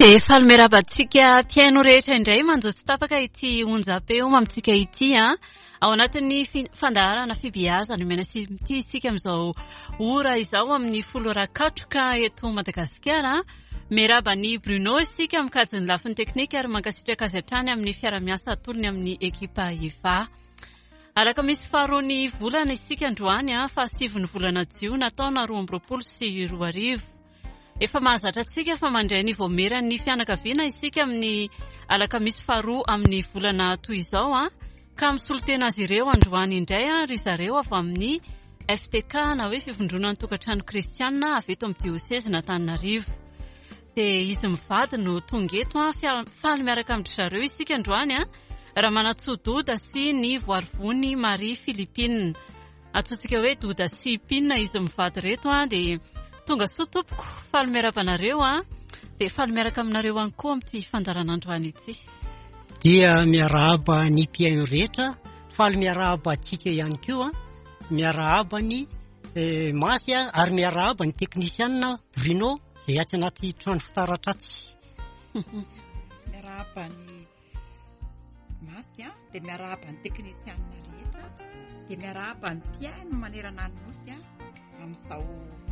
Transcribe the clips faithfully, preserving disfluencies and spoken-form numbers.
Dia falmerabantsika mpiaino rehetra indray manjo tsy tapaka ity onjam-peo amintsika ity a ao anatin'ny fandaharana fibiazana menasy ity isika amin'izao ora izao amin'ny folo rakatroka eto Madagasikara. Merabany Bruno isika mikajy ny lafiny teknika ary mankasitraka azy hatrany amin'ny fiara-miasa atolony amin'ny ekipa Eva. Alakamisy faharoa ny volana isika androany a fa sivy ny volana Jiona taona roa amby roapolo sy roa arivo. Efa mahazatra antsika fa mandray ny voameran'ny fianakaviana isika amin'ny alakamisy faharoa amin'ny volana toy izao a ka misolo tena azy ireo androany indray a ry zareo avy amin'ny F T K na hoe fivondrona ny tokantrano kristianina avy eto amin'ny diosèse n'Antananarivo. Dia izy mivady no tonga eto a faly miaraka amin'ny zareo isika androany a raha manatsododa sy ny voarivony Marie Philippine. Atsotsika hoe doda sy pinna izy mivady reto a dia tonga sotompoko faly miarabanareo a dia faly miaraka aminareo ihany koa amin'ity fandaranandroany ity. Dia miarahaba ny mpiaino rehetra, faly miarahaba antsika ihany koa, miarahaba ny eh, Masy ary miarahaba ny teknisianina Bruno izay atsy anaty trano fitaratra atsy. Miarahaba ny Masy dia miarahaba ny teknisianina rehetra, dia miarahaba ny mpiaino manerana ny nosy amin'izao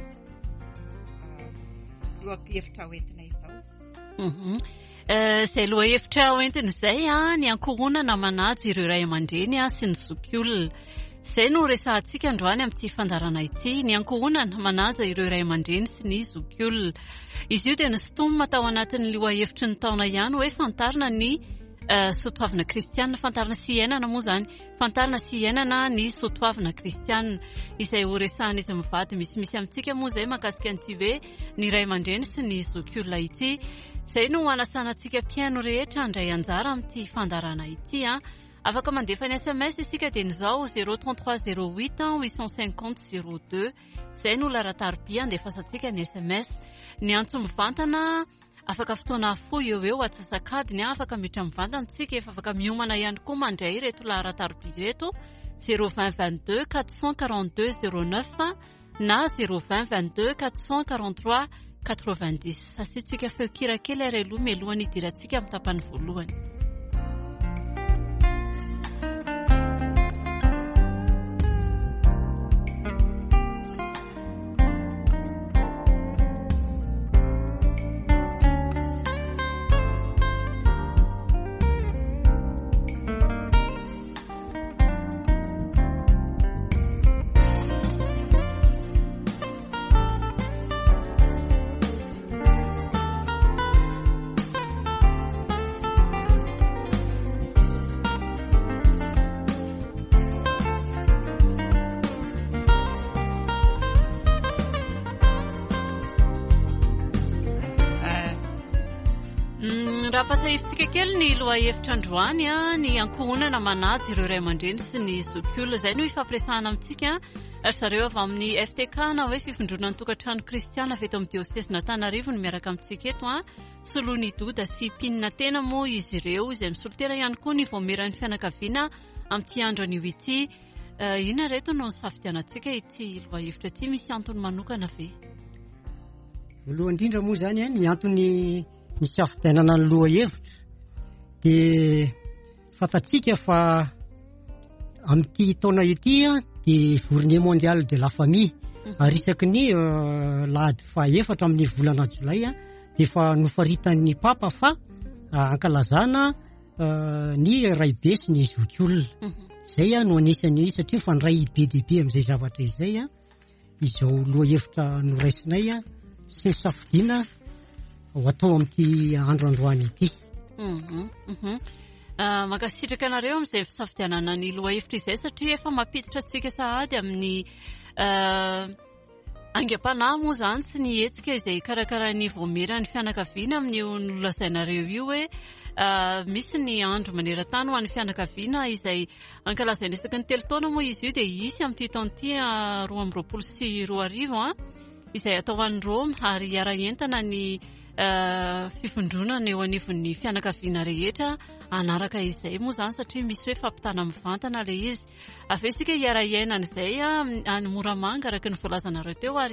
loha-hevitra hoentina izao. Mhm. Izay loha-hevitra hoentina izay a ny ankohonana manajy ireo ray aman-dreny a sy ny zokiolona. Izay no resahantsika androany amin'ity fandarana ity, ny ankohonana manaja ireo ray aman-dreny sy ny zokiolona. Izy io dia nisintomina tao anatin'ny loha-hevitry ny taona ihany hoe fantarina ny Uh, soatoavana kristianina, fantarina sy iainana moa zany, fantarina sy iainana ny soatoavana kristianina izay ho resahana izy mivady misimisy amintsika moa izay mahakasika an'ity hoe ny ray aman-dreny sy ny zokiolona ity. Izay no hanasana antsika mpiaino rehetra handray anjara amin'ity fandarana ity a. Afaka mandefa ny S M S isika dia nizao zéro trente-trois zéro huit huit cent cinquante zéro deux. Izay no larataribia andefasantsika ny S M S. Ny antso mivantana afaka fotoana fo eo eo atsasakadiny afaka mitra mivantana tsika efa afaka miomana ihany koa mandray reto larataribia reto zéro vingt vingt-deux quatre cent quarante-deux zéro neuf na zéro vingt vingt-deux quatre cent quarante-trois quatre-vingt-dix. Asitsika feo kira kely ary aloha mialohan'ny idirantsika amin'ny tapany voalohany. Raha pasahifitsika kely ny loha-hevitra androany a ny ankohonana manajy ireo ray aman-dreny sy ny zokiolona izay no ifampiresahana amintsika ary zareo avy amin'ny F T K na hoe fivondrona ny tokantrano kristianina avy eto amin'ny diosèse n'Antananarivo no miaraka amintsika eto a solony doda sy pinina tena moa izy ireo izay misolo tena ihany koa ny voameran'ny fianakaviana amin'ity andro anio ity. Uh, ina reto no safidianantsika ity loha-hevitra ity, misy antony manokana ve? Voalohany indrindra moa zany a ny antony ny safidianana ny loha-hevitra dia fantatsika fa amin'ity taona ity dia journée mondiale de la famille ary isaky ny uh, lahady fahaefatra amin'ny volana jolay dia efa nofaritan'ny papa fa uh, ankalazana uh, ny raibe sy ny zokiolona. Zay a no anisany satria fandray be dia be amin'izay zavatra izay a izao loha-hevitra noraisinay a sy ny safidiana ho atao amin'ity andro androany ity. Mhm. Mhm. Uh, makasitraka anareo amin'izay fisafidianana ny loha-hevitra izay satria efa mampiditra antsika sahady amin'ny uh, angam-panahy moa zany sy ny hetsika izay karakarahan'ny voameran'ny fianakaviana amin'ny nolazainareo io hoe uh, misy ny andro maneran-tany ho an'ny fianakaviana izay ankalazaina isaky ny telo taona moa izy io dia isy amin'ity taon'ity uh, roa amby roapolo sy roa arivo a izay atao an'ny Rome ary iara-entana ny uh, fifondronana eo anivon'ny fianakaviana rehetra anaraka izay moa zany satria misy hoe fampitana mivantana ilay izy. Avy eo isika iara-iainana izay any Moramanga araka ny voalazanareo teo ary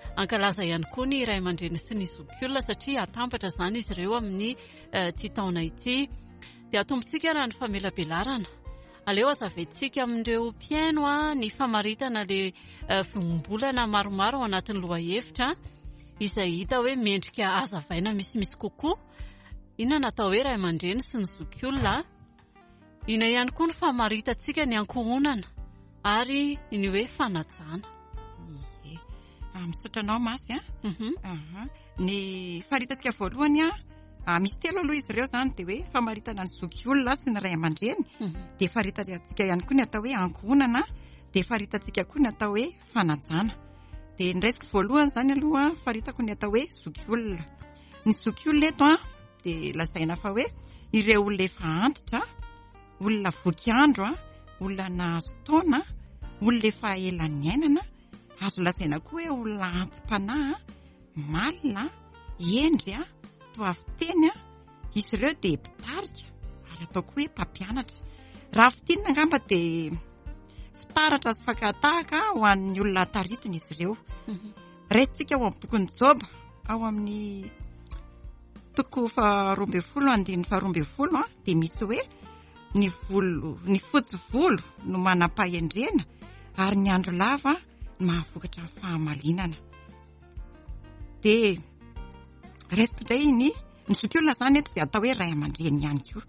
ankalaza ihany koa ny ray aman-dreny sy ny zokiolona satria atambatra izany izy ireo amin'ny ity taona ity. Dia atombotsika raha ny famelabelarana. Aleo azaventsika amin'ireo mpiaino a ny famaritana le fiombolana maromaro ao anatin'ny lohahevitra izay hita hoe mendrika hazavaina misimisy kokoa. Inona natao hoe ray aman-dreny sy ny zokiolona. Ina ihany koa ny famaritantsika ny ankohonana ary ny hoe fanajana. Misaotra anao Masy a. Ny faharitantsika voalohany a misy telo aloha izy ireo zany dia hoe famaritana ny zokiolona sy ny ray aman-dreny. Dia faharitantsika ihany koa ny atao hoe ankohonana, dia faharitantsika koa ny atao hoe fanajana. Dia ny resaka voalohany zany aloha faharitako ny atao hoe zokiolona. Ny zokiolona eto a dia lazaina fa hoe ireo olona efa antitra, olona vokiandro a, olona nahazo taona, olona efa ela ny ainana, azo lazaina koa hoe olona antim-panahy, malina, endry a, toaviteny a, izy ireo dia mpitarika ary ataoko hoe mpampianatra. Raha fitinina angamba dia fitaratra sy fakatahaka ho an'ny olona taritiny izy ireo. Raisitsika ao amin'ny bokin'ny Joba ao amin'ny toko faharoa ambin'ny folo andininy faharoa ambin'ny folo dia misy hoe ny volo, ny fotsy volo no manam-pahendrena ary ny andro lava no mahavokatra fahamalinana. Dia resiko indray ny ny zokiolona zany eto dia atao hoe ray aman-dreny ihany koa.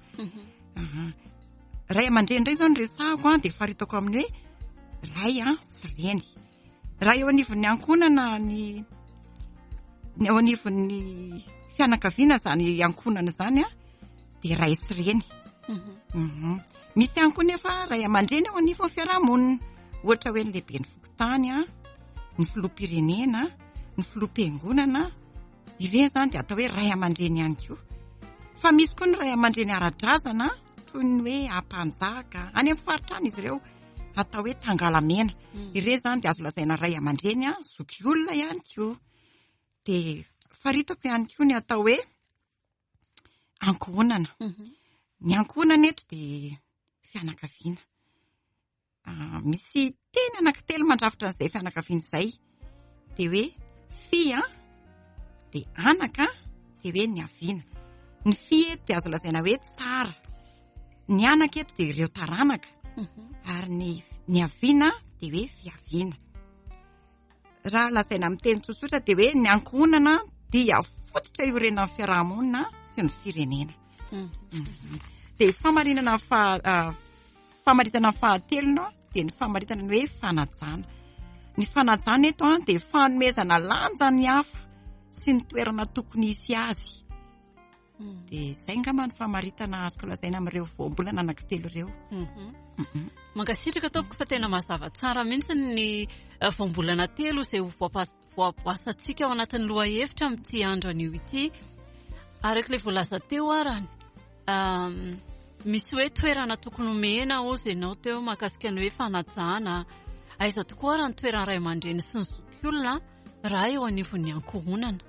Ray aman-dreny indray izao ny resahako dia faharitako amin'ny hoe ray a sy reny. Raha eo anivon'ny ankohonana ny eo anivon'ny fianakaviana zany ankohonana zany a dia ray sy reny. Misy ihany koa nefa ray aman-dreny ao anivon'ny fiarahamonina, ohatra hoe ny lehibe ny fokontany a, ny filoham-pirenena, ny filoham-piangonana, ireny zany dia atao hoe ray aman-dreny ihany koa. Fa misy koa ny ray aman-dreny ara-drazana toy ny hoe ampanjaka, any amin'ny faritrany izy ireo atao hoe tangalamena. Ireny zany dia azo lazaina ray aman-dreny a, zokiolona ihany koa. Dia faharitako ihany koa ny atao hoe ankohonana. Ny ankohonana eto dia fianakaviana. Misy teny anankitelo mandrafitra an'izay fianakaviana izay. Dia hoe fia, dia anaka, dia hoe ny aviana. Ny fia eto dia azo lazaina hoe tsara. Ny anaka eto dia ireo taranaka. Ary ny ny aviana dia hoe fiaviana. Raha lazaina amin'ny teny tsotsotra dia hoe ny ankohonana dia fototra iorenan'ny fiarahamonina sy ny firenena. Dia famarinana famaritana fahatelona dia ny famaritana ny hoe fanajana. Ny fanajana eto dia fanomezana lanja ny hafa sy ny toerana tokony hisy azy. Dia izay angamba ny famaritana azoko lazaina amin'ireo voambolana anankitelo ireo. Mankasitraka tompoko fa tena mazava tsara mihitsy ny voambolana telo izay voapasantsika ao anatin'ny lohahevitra amin'ity andro anio ity. Araka ilay voalaza teo arany. Misy hoe toerana tokony omena ozy ianao teo mahakasika ny hoe fanajana. Aiza tokoa raha ny toerana ray aman-dreny sy ny zokiolona raha eo anivon'ny ankohonana.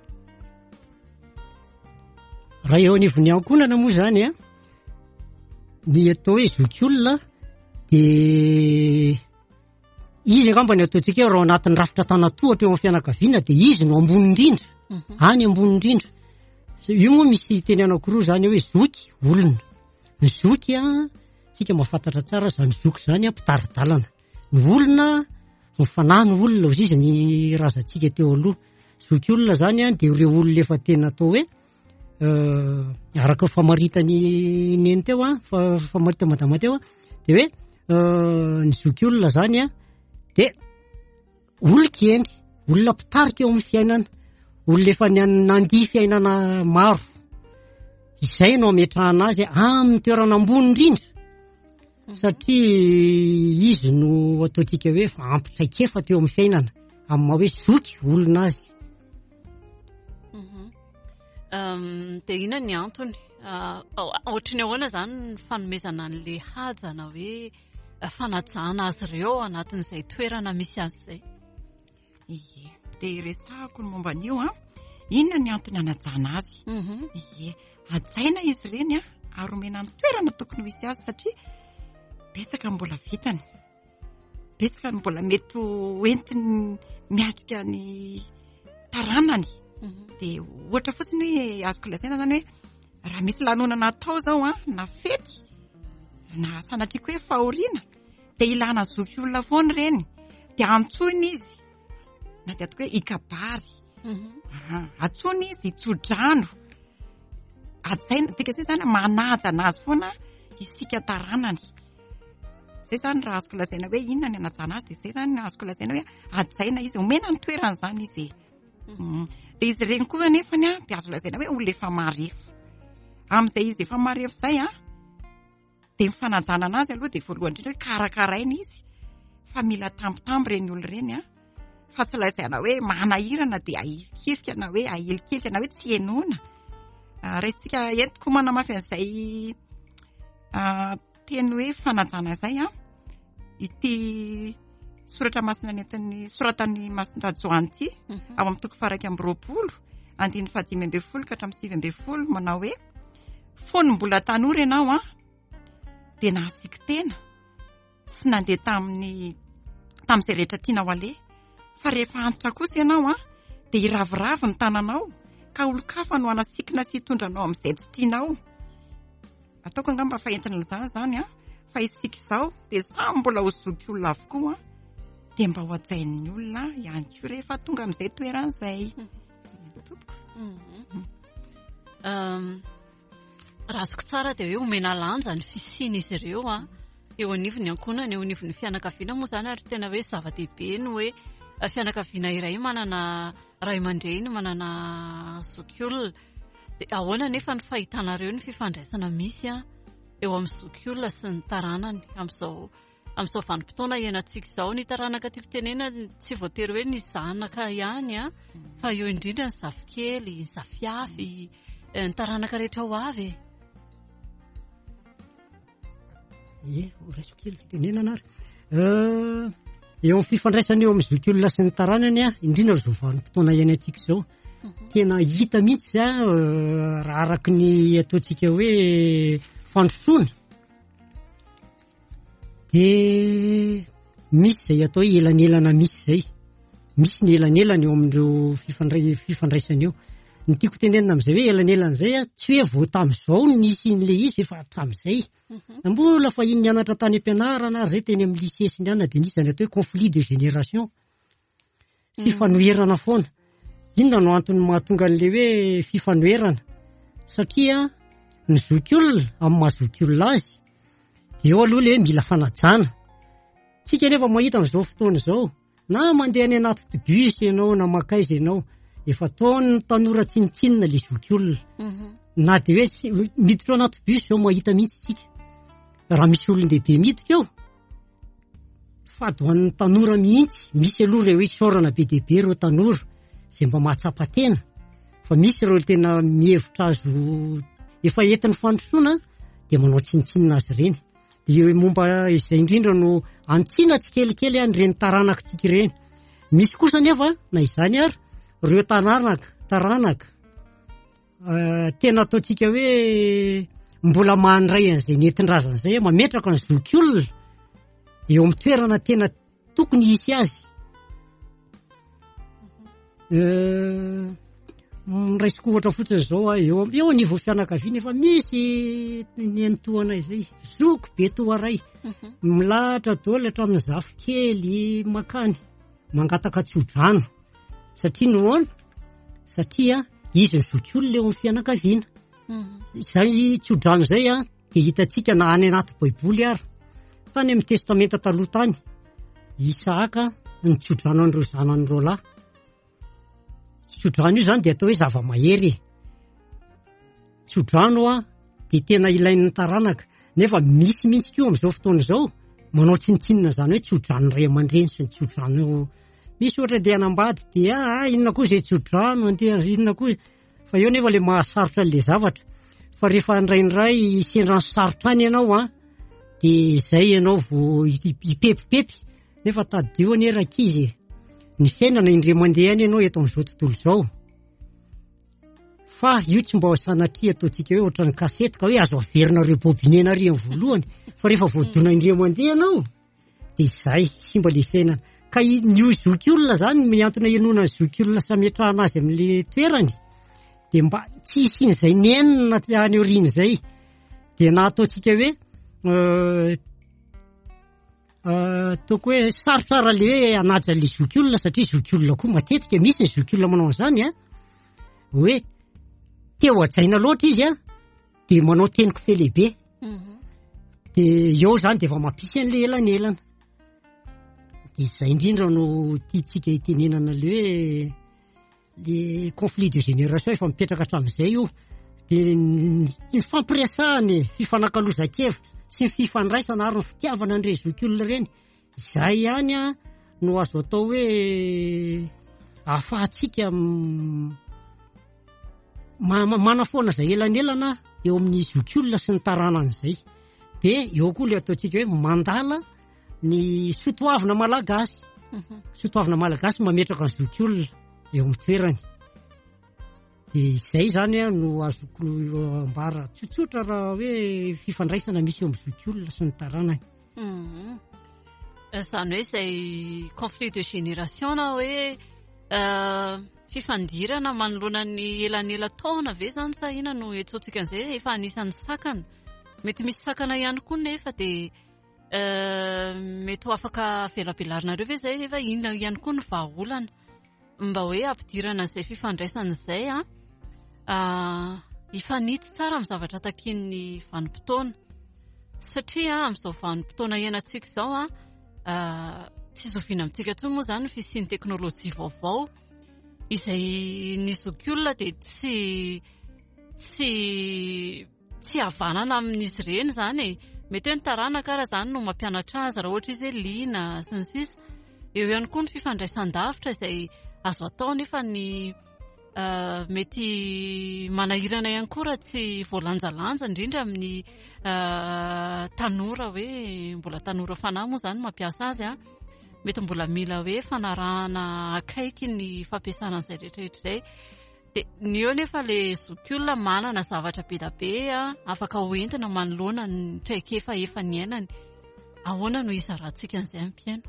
Raha eo anivon'ny ankohonana moa zany a, ny atao hoe zokiolona dia izy angamba ny ataontsika raha anatin'ny rafitra tanatohatra eo amin'ny fianakaviana dia izy no ambony indrindra. Any ambony indrindra. Io moa misy teny anankiroa zany hoe zoky, olona. Ny zoky a, tsika mahafantatra tsara zany zoky zany a mpitaridalana. Ny olona, mifanahy ny olona ozy izy ny razantsika teo aloha. Zoky olona zany a dia ireo olona efa tena atao hoe araka famaritany neny teo a, famarita madama teo a, dia hoe ny zoky olona zany a dia olon-kendry, olona mpitarika eo amin'ny fiainana, olona efa nandihy fiainana maro. Izay no ametrahana azy amin'ny toerana ambony indrindra. Satria izy no ataontsika hoe ampitaikefa teo amin'ny fiainana amin'ny maha hoe zoky olona azy. Dia ina ny antony? Ohatrany ahoana zany ny fanomezana an'ilay hajana hoe fanajana azy ireo anatin'izay toerana misy azy izay. Ie, dia resahako ny momba an'io a, inona ny antony hanajana azy? Ie, hajaina izy ireny a, ary omena ny toerana tokony misy azy satria betsaka mbola vitany. Betsaka mbola mety entiny miatrika ny taranany dia ohatra fotsiny hoe azoko lazaina zany hoe raha misy lanonana atao zao a na fety na sanatriako hoe fahoriana dia ilana zoky olona foana ireny dia antsoina izy na dia atoko hoe ikabary antsoina izy tsodrano ajaina tika zay zany manaja anazy foana isika taranany zay zany raha azoko lazaina hoe inona ny anajana azy dia zay zany azoko lazaina hoe ajaina izy omena ny toerana zany izy dia izy ireny koa nefany a dia azo lazaina hoe olona efa marefo amin'izay izy efa marefo zay a dia mifanajana anazy aloha dia voalohany indrindra hoe karakaraina izy fa mila tambitamby ireny olona ireny a fa tsy lazaina hoe manahirana dia ahilikilika na hoe ahilikilika na hoe tsy henoina raisitsika entiko manamafy an'izay teny hoe fanajana izay a ity soratra masina nentin'ny soratan'ny Masindajoany ity ao amin'ny toko faha iraika amby roapolo andiny fahadimy ambin'ny folo ka hatramin'ny sivy ambin'ny folo manao hoe fony mbola tanora ianao a dia nahasiky tena sy nandeha tamin'ny tamin'izay rehetra tianao aleha fa rehefa antitra kosa ianao a dia iraviravo ny tananao ka olo-kafa no anasikina sy hitondranao amin'izay tsy tianao ataoko angamba fa entina izany zany a fa isika izao dia samy mbola ho zoky olona avokoa dia mba ho ajain'ny olona ihany koa rehefa tonga amin'izay toerana izay raha azoko tsara dia hoe omena lanja ny fisiana izy ireo a eo anivon'ny ankohonana eo anivon'ny fianakaviana moa zany ary tena hoe zava-dehibe no hoe fianakaviana iray manana ray aman-dreny manana zoky olona dia ahoana nefa ny fahitanareo ny fifandraisana misy a eo amin'ny zoky olona sy ny taranany amin'izao amin'izao vanim-potoana iainantsika izao ny taranaka tiam-pitenena tsy voatery hoe ny zanaka ihany a fa eo indrindra ny zafikely ny zafiafy ny taranaka rehetra ho avy e raiso kely fitenenana ary eo amin'ny fifandraisana eo amin'ny zoky olona sy ny taranany a indrindra zao vanim-potoana iainantsika izao tena hita mihitsy a raha araky ny ataontsika hoe fandrosoana dia misy zay atao hoe elanelana misy zay misy ny elanelana eo amin'ireo fifandray fifandraisana eo ny tiako tenenina amin'izay hoe elanelana izay a tsy hoe vao tamin'izao ny nisy n'ilay izy efa tamin'izay na mbola fa iny nianatra tany am-pianarana ary zay teny amin'ny lycée sy ny anona dia nisy zany atao hoe conflit de génération sy fanoherana foana inona no antony mahatonga an'ilay hoe fifanoherana satria ny zoky olona amin'ny mahazoky olona azy dia eo aloha ilay hoe mila fanajana tsika nefa mahita amin'izao fotoana izao na mandeha any anaty tobus ianao na makaiza ianao efa taony ny tanora tsinitsinina ilay zoky olona na dia hoe miditra ao anaty bus zao mahita mihitsy tsika raha misy olon-dehibe miditra eo fadohan'ny tanora mihitsy misy aloha ireo hoe isaorana be dehibe ireo tanora izay mba mahatsapa-tena fa misy ireo tena mihevitra azo efa entin'ny fandrosoana dia manao tsinitsinina azy ireny dia momba izay indrindra no antsiana tsikelikely an'ireny taranaka tsika ireny misy kosa nefa na izany ary ireo taranaka taranaka tena ataontsika hoe mbola mandray an'izay nentin-drazana izay mametraka ny zoky olona eo amin'ny toerana tena tokony hisy azy raisiko ohatra fotsiny izao a eo eo anivo fianakaviana efa misy ny antohana izay zoky be toaray milahatra daolatra amin'ny zafikely makany mangataka tsodrano satria noana satria izy ny zoky olona eo amin'ny fianakaviana izay tsodrano izay a dia hitantsika na any anaty baiboly ary tany amin'ny testamenta taloha tany Isaaka ny tsodrano an'ireo zanan'ireo lahy tsodrano io zany dia atao hoe zava-mahery tsodrano a dia tena ilain'ny taranaka nefa misy mihitsy koa amin'izao fotoana izao manao tsinitsinina zany hoe tsodrano ray aman-dreny sy ny tsodrano misy ohatra dia anambady dia ah inona koa izay tsodrano andeha inona koa fa eo nefa ilay mahasarotra an'ilay zavatra fa rehefa indraindray sendrano sarotra any ianao a dia izay ianao vao hipepipepy nefa tadio anie rakizy ny fiainana indray mandeha any ianao eto amin'izao tontolo izao fa io tsy mba sanatria ataontsika hoe ohatran'ny kasety ka hoe azo averina rebobine nary amin'ny voalohany fa rehefa voadona indray mandeha ianao dia izay sy mba ilay fiainana ka ny zoky olona zany miantona ianona ny zoky olona sametrahana azy amin'le toerany de mba tsy isian'izay nenina any oriny zay de na ataotsika hoe ataoko hoe sarotsara le hoe anaja le zoky olona satria zoky olona koa matetika misy ny zoky olona manao an'izany a hoe teo ajaina loatra izy a de manao teniko fe lehibe de eo zany de efa mampisy an'le elanelana de zay indrindra no tiatsika itenenana le hoe le conflit de génération efa mipetraka hatramin'izay io de ny fampiresahany fifanakaloza-kevitra sy ny fifandraisana ary ny fitiavana an'ireny zoky olona ireny zay ihany a no azo atao hoe ahafahantsika manafoana zay elanelana eo amin'ny zoky olona sy ny taranan'izay de eo koa le ataotsika hoe mandala ny sotoavina malagasy sotoavina malagasy mametraka ny zoky olona eo amin'ny toerany de izay zany a no azoko ambara tsotsotra raha hoe fifandraisana misy eo amin'ny zoky olona sy ny taranany zany hoe zay conflit de génération na hoe fifandirana manoloana ny elanela taona ve zany sa ina no etsotsika an'izay efa anisan'ny sakana mety misy sakana ihany koa nefa de mety ho afaka velabelarina ve zay efa ina ihany koa ny vahaolana mba hoe ampidirana an'izay fifandraisana izay a hifanitsy tsara amin'ny zavatra takin'ny vanim-potoana satria amin'izao vanim-potoana iainantsika izao a tsy zoviana amintsika tsony moa zany fisian'ny teknôlôjia vaovao izay ny zoky olona de tsy tsy tsy havanana amin'izy ireny zany e mety hoe ny taranaka raha zany no mampianatra azy raha ohatra izy hoe liana sy ny sisa eo ihany koa ny fifandraisan-davitra izay azo atao nefa ny mety manahirana ihany koa raha tsy voalanjalanja indrindra amin'ny tanora hoe mbola tanora fanahy moa zany mampiasa azy a mety mbola mila hoe fanarahana akaiky ny fampiasana an'izay rehetrarehetra izay de ny eo nefa le zoky olona manana zavatra be da be a afaka hoentina manoloana ny traikefa efa ny ainany ahoana no izarantsika an'izay ampiaino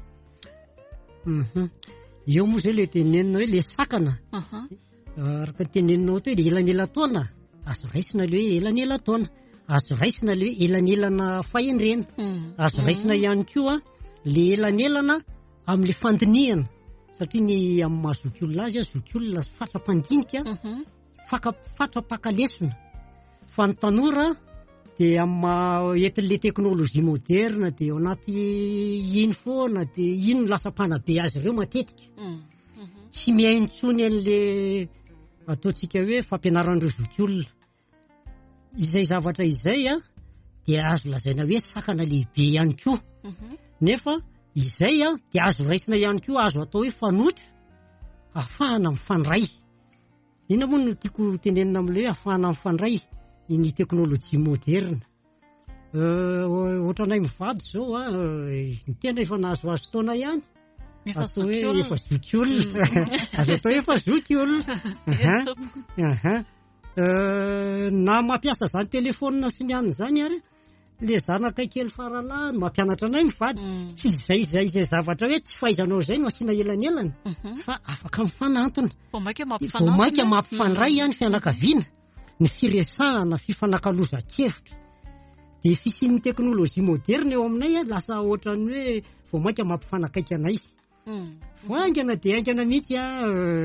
eo moa zay le tenenina hoe le sakana araka tenenina ohatra hoe le elanela taona azo raisina le hoe elanela taona azo raisina le hoe elanelana fahendrena azo raisina ihany koa le elanelana amin'le fandiniana satria ny amin'ny maha zoky olona azy a zoky olona fatra-pandinika fatra-pakalesona fa ny tanora de amin'ny maha entin'le teknôlôjia moderna de ao anaty iny foana de iny no lasa mpanabe azy ireo matetika tsy miaintsony an'le ataotsika hoe fampianaran'ireo zoky olona izay zavatra izay a de azo lazaina hoe sakana lehibe ihany koa nefa izay a de azo raisina ihany koa azo atao hoe fanotra ahafahana mifandray ina moa no tiako tenenina amin'le hoe ahafahana mifandray ny teknôlôjia moderna ohatranay mivady zao a ny tena efa nahazoazo taona ihany atao hoe efa zoky olona azo atao efa zoky olona na mampiasa zany telefônina sy ny aniny zany ary le zanaka kely faralahy mampianatra anay mivady tsy zay zay zay zavatra hoe tsy fahaizanao zay no asiana elanelana fa afaka mifanantona vao mainka mampifandray ihany fianakaviana ny firesahana fifanakaloza-kevitra de fisian'ny teknôlôjia moderna eo aminay a lasa ohatrany hoe vao mainka mampifanakaiky anay fo aingana de aingana mihitsy a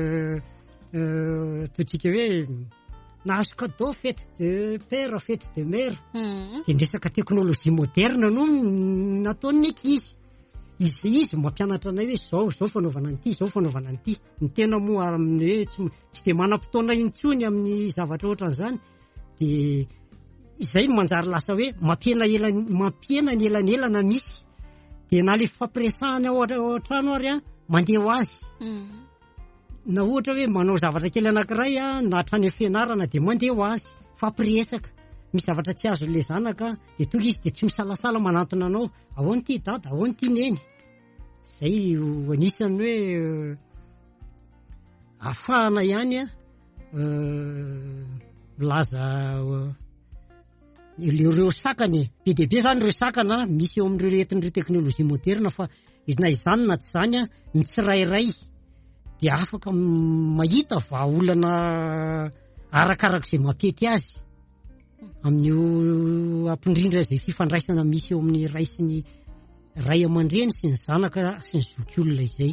totsika hoe nahazo cadeau fête de père fête de mère de ndresaka teknôlôjia moderna no nataon'ny ankizy izy izy mampianatra anay hoe zao zao fanaovana an'ity zao fanaovana an'ity ny tena moa amin'ny hoe tsy de manam-potoana intsony amin'ny zavatra ohatran'izany de izay manjary lasa hoe mampiena ela mampiena ny elanelana misy de na le fampiresahana ao an-trano ary a mandeha ho azy na ohatra hoe manao zavatra kely anankiray a na hatrany amin'ny fianarana de mandeha ho azy fampiresaka misy zavatra tsy azo le zanaka de tonga izy de tsy misalasala manantona anao ahoana ity dada ahoana ity neny zay anisany hoe ahafahana ihany a milaza ireo sakany be de be zany ireo sakana misy eo amin'ireo entin'ireo teknôlôjia moderna fa izy na izany na tsy zany a ny tsirairay dia afaka mahita vahaolana arakarak'izay makety azy amin'io ampindrindra izay fifandraisana misy eo amin'ny ray sy ny ray aman-dreny sy ny zanaka sy ny zokiolona izay.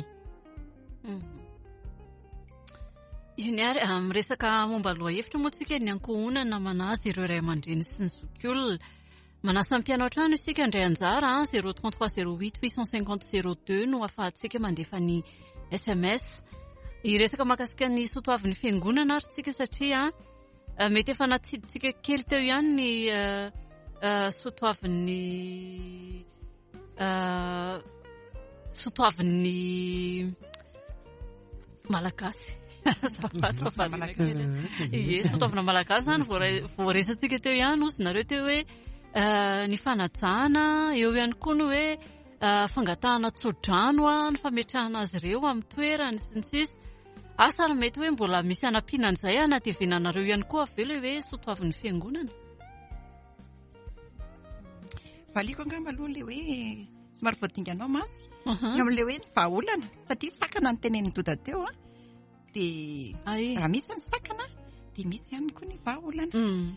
Iny ary miresaka momba lohahevitra moa tsika ny ankohonana manazy ireo ray aman-dreny sy ny zokiolona. Manasa mpianatra any isika indray anjara zéro trente-trois zéro huit huit cent cinquante zéro deux no afahantsika mandefa ny S M S. Iresaka makasika ny soatoavin'ny fiangonana ary tsika satria mety efa natsiditsika kely teo ihany ny soatoavin'ny soatoavin'ny malagasy. Ie, soatoavina malagasy zany voaresantsika teo ihany ozy nareo teo hoe ny fanajana eo ihany koa ny hoe fangatahana tsodrano a ny fametrahana azy ireo amin'ny toerany sy ny sisa. Asa ary mety hoe mbola misy anampianan'izay anatevenanareo ihany koa avela hoe soatoavin'ny fiangonana. Valiko angamba aloha le hoe somary voadinganao masy amin'le hoe ny vahaolana satria sakana ny tenen'ny Doda teo a dia raha misy ny sakana dia misy ihany koa ny vahaolana.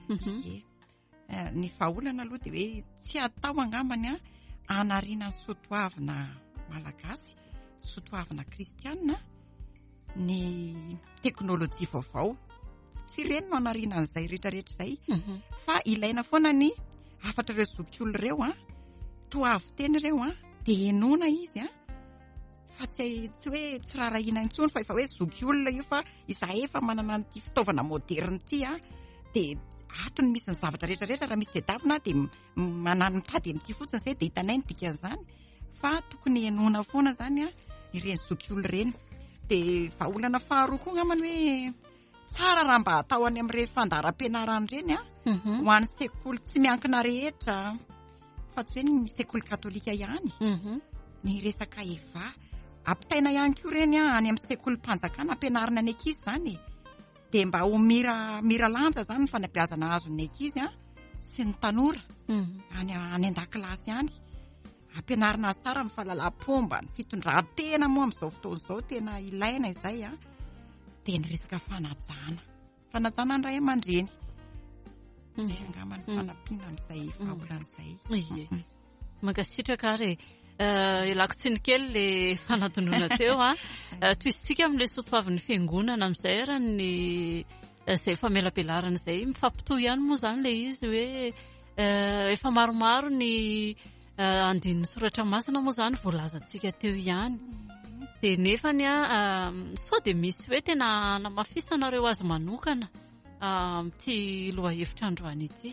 Ny vahaolana aloha dia hoe tsy atao angambany a anariana ny soatoavina malagasy, soatoavina kristianina, ny teknôlôjia vaovao tsy ireny no anariana an'izay rehetrarehetra izay fa ilaina foana ny afatra ireo zokiolona ireo a toavy teny ireo a dia enona izy a fa tsy tsy hoe tsy raharahiana intsony fa efa hoe zokiolona io fa izahay efa manana n'ity fitaovana moderna ity a dia atony misy ny zavatra rehetrarehetra raha misy tedavina dia manano mitady amin'ity fotsiny izay dia hitanay ny dikan'izany fa tokony enona foana izany a ireny zokiolona ireny. Dia vahaolana faharoa koa angambany hoe tsara raha mba atao any amin'ireny fandaharam-pianarana ireny a ho an'ny sekoly tsy miankina rehetra fa tsy hoe ny sekoly katolika ihany ny resaka eva ampitaina ihany koa ireny a any amin'ny sekoly mpanjakana ampianarana ny ankizy izany dia mba ho mira mira lanja izany ny fanabeazana azon'ny ankizy a sy ny tanora any any an-dakilasy ihany ampianarina tsara amin'ny fahalalam-pomba ny fitondran-tena moa amin'izao fotoana izao tena ilaina izay a dia ny resaka fanajana fanajana ny ray aman-dreny izay angamba ny fanampiana amin'izay vahaolan'izay. Mankasitraka ary ilako tsiny kely le fanadonona teo a toisintsika amin'ilay soatoavin'ny fiangonana amin'izay ara ny izay famelabelarana izay mifampitohy ihany moa izany le izy hoe efa maromaro ny andin'ny soratra masina moa izany voalazantsika teo ihany dia nefany a sao dia misy hoe tena namafisanareo azy manokana amin'ity lohahevitra androany ity.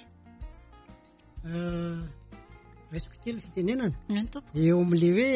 Resiko kely fitenenana eo amin'le hoe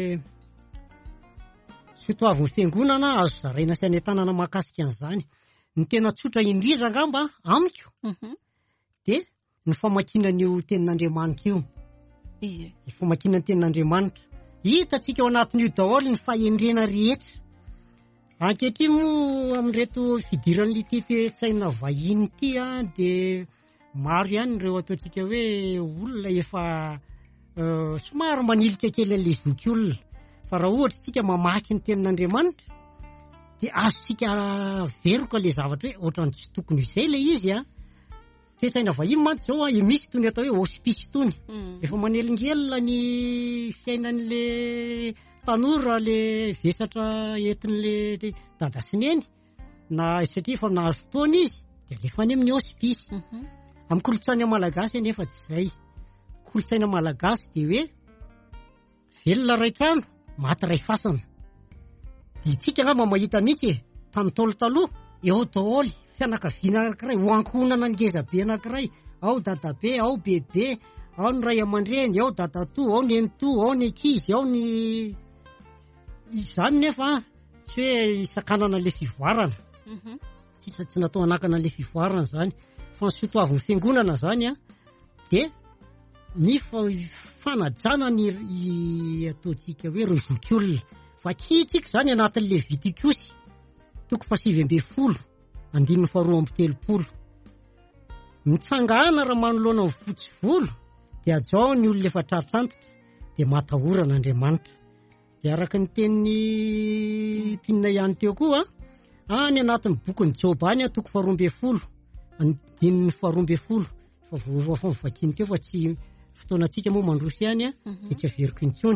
soatoavin'ny fiangonana azo zaraina sy any tanàna mahakasika an'izany ny tena tsotra indrindra angamba amiko dia ny famakinan'io tenin'Andriamanitra io. Ny famakinany tenin'Andriamanitra hitantsika ao anatin'io daholo ny fahendrena rehetra. Ankehitriny moa amin'ireto fidiran'ity toe-tsaina vahiny ity a dia maro ihany ireo ataontsika hoe olona efa somary manilika kely an'ilay zokiolona fa raha ohatra tsika mamaky ny tenin'Andriamanitra dia azontsika veroka ilay zavatra hoe ohatrany tsy tokony izay ilay izy a toe-tsaina vahiny mantsy izao a misy tony atao hoe hospice tony efa manelingelina ny fiainan'ilay tanora le vesatra entin'ilay dada sy neny na satria efa nahazo fotoana izy dia alefa any amin'ny hospice. Amin'ny kolotsaina malagasy anefa tsy izay. Kolotsaina malagasy dia hoe velona ray trano maty ray fasana. Dia tsika angamba mahita mihitsy tamin'ny taolo taloha eo daholo fianakaviana anankiray ho ankohonana ngezabe anankiray ao dadabe ao bebe ao ny ray aman-dreny ao dadatoa ao ny nenitoa ao ny ankizy ao ny izany nefa tsy hoe isankanana le fivoarana tsy tsy natao anakana le fivoarana izany fa ny soatoavin'ny fiangonana izany a dia ny fanajana ny ataontsika hoe ireo zokiolona fa kitsika izany anatin'ny Levitikosy toko fasivy ambin'ny folo andininy faharoa amby telopolo mitsangana raha manoloana ny fotsy volo dia ajao ny olona efa tratrantitra dia matahorana Andriamanitra de araka ny tenin'ny mpinina ihany teo koa any anatin'ny bokyny Joba any toko faharoambe folo andininy faharoambe folo fa voa fa mivakiny teo fa tsy fotoanantsika moa mandrosy ihany a de tsy averiko intsony.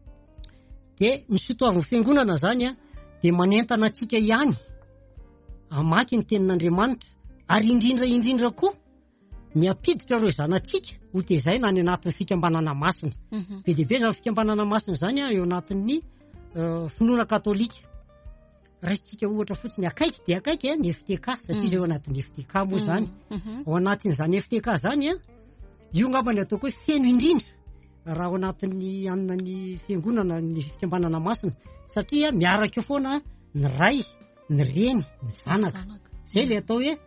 De ny sotoavin'ny fiangonana zany a de manentana atsika ihany amaky ny tenin'Andriamanitra ary indrindra indrindra koa ny apiditra reo zanatsika ho tezaina any anatin'ny fikambanana masina. Be de be zany fikambanana masina zany a eo anatin'ny finoana katolika. Raisitsika ohatra fotsiny akaiky de akaiky ny F T K satria eo anatin'ny F T K moa zany. Ao anatin'izany F T K zany a io ngamba ny ataoko hoe feno indrindra raha ao anatin'ny anina ny fiangonana ny fikambanana masina satria miaraka eo foana ny ray, ny reny, ny zanaka. Zay le atao hoe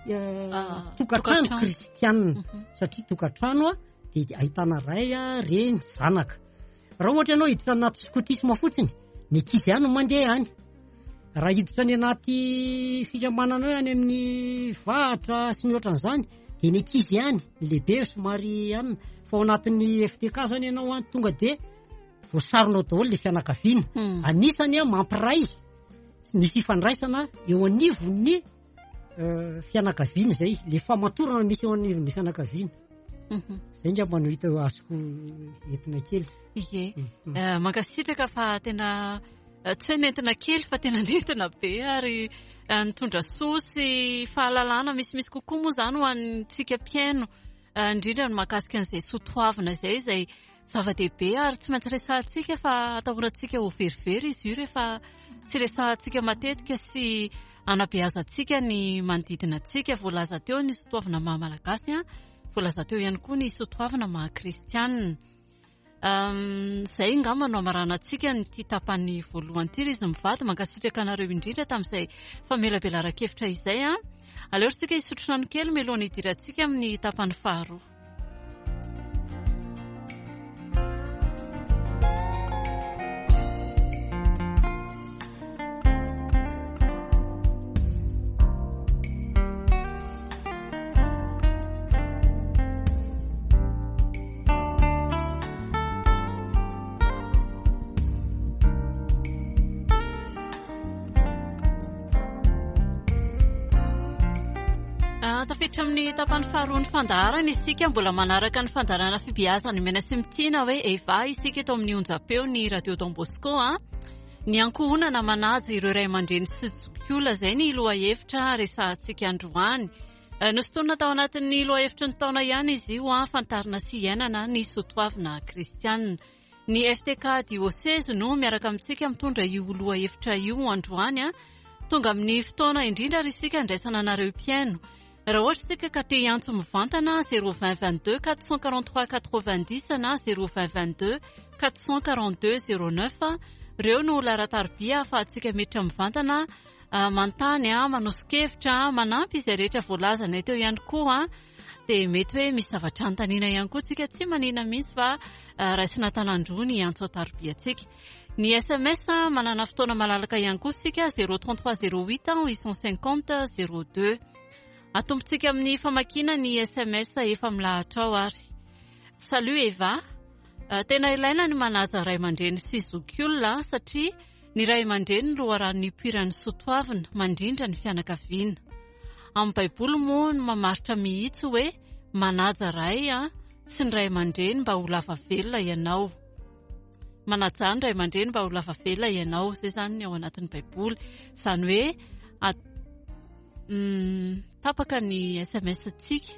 tokatrano kristianina satria tokatrano a de ahitana ray a, reny, zanaka. Raha ohatra ianao hiditra anaty skotisma fotsiny, ny ankizy ihany no mandeha any. Raha hiditra any anaty fikambanana hoe any amin'ny vahatra sy ny ohatran'izany de ny ankizy ihany, ny lehibe somary ihany. Fa ao anatin'ny F T K zany ianao any tonga de voasaronao daholo le fianakaviana. Anisany a mampiray ny fifandraisana eo anivon'ny fianakaviana zay, le famatorana misy eo anivon'ny fianakaviana. Zay ngamba no hita azoko entina kely. Ie, mankasitraka fa tena tsy hoe nentina kely fa tena nentina be ary nitondra soa sy fahalalana misimisy kokoa moa zany ho antsika mpiaino indrindra ny mahakasika an'izay soatoavina zay izay zava-dehibe ary tsy maintsy resahantsika fa atahorantsika ho verivery izy io rehefa tsy resahantsika matetika sy anabeazantsika ny manodidina antsika. Voalaza teo ny soatoavina maha-malagasy a, voalaza teo ihany koa ny soatoavina maha-kristianina. Zay ngamba no amaranantsika ny ty tapany voalohany ty izy mivady mankasitraka anareo indrindra tamin'izay famelabelaran-kevitra izay a. Aleorantsika hisotrona ny kely melohany hidirantsika amin'ny tapany faharoa. Tafiditra amin'ny tapany faharoa ny fandaharana isika mbola manaraka ny fandarana fibiazana mena sy mitiana hoe eva isika eto amin'ny onjam-peo ny radio Don Bosco a. Ny ankohonana manaja ireo ray aman-dreny sy zokiolona zay ny loha hevitra resahantsika androany. Nosotonina tao anatin'ny loha hevitra ny taona ihany izy io a, fantarina sy iainana ny soatoavina kristianina. Ny F T K diocese no miaraka amintsika mitondra io loha hevitra io androany a. Tonga amin'ny fotoana indrindra ary isika andraisana anareo mpiaino. Raha ohatra tsika ka te hiantso mivantana zéro vingt vingt-deux quatre cent quarante-trois quatre-vingt-dix na zéro vingt vingt-deux quatre cent quarante-deux zéro neuf reo no laharan-tarobia ahafahantsika miditra mivantana manontany a, manosokevitra, manampy izay rehetra voalazana teo ihany koa de mety hoe misy zavatra anontaniana ihany koa tsika tsy manina mihitsy fa raisina tanandroa ny antso atarobiantsika. Ny S M S manana fotoana malalaka ihany koa sika zéro trente-trois zéro huit huit cent cinquante zéro deux. Atombotsika amin'ny famakina ny S M S efa milahatra ao ary. Salut Eva, tena ilaina ny manaja ray aman-dreny sy zokiolona satria ny ray aman-dreny loharan'ny ipoiran'ny soatoavina mandrindra ny fianakaviana. Amin'ny Baiboly moa no mamaritra mihitsy hoe manaja ray a sy ny ray aman-dreny mba ho lava velona ianao. Manaja ny ray aman-dreny mba ho lava velona ianao, zay zany ao anatin'ny Baiboly. Zany hoe Mm, tapaka ny S M S tsika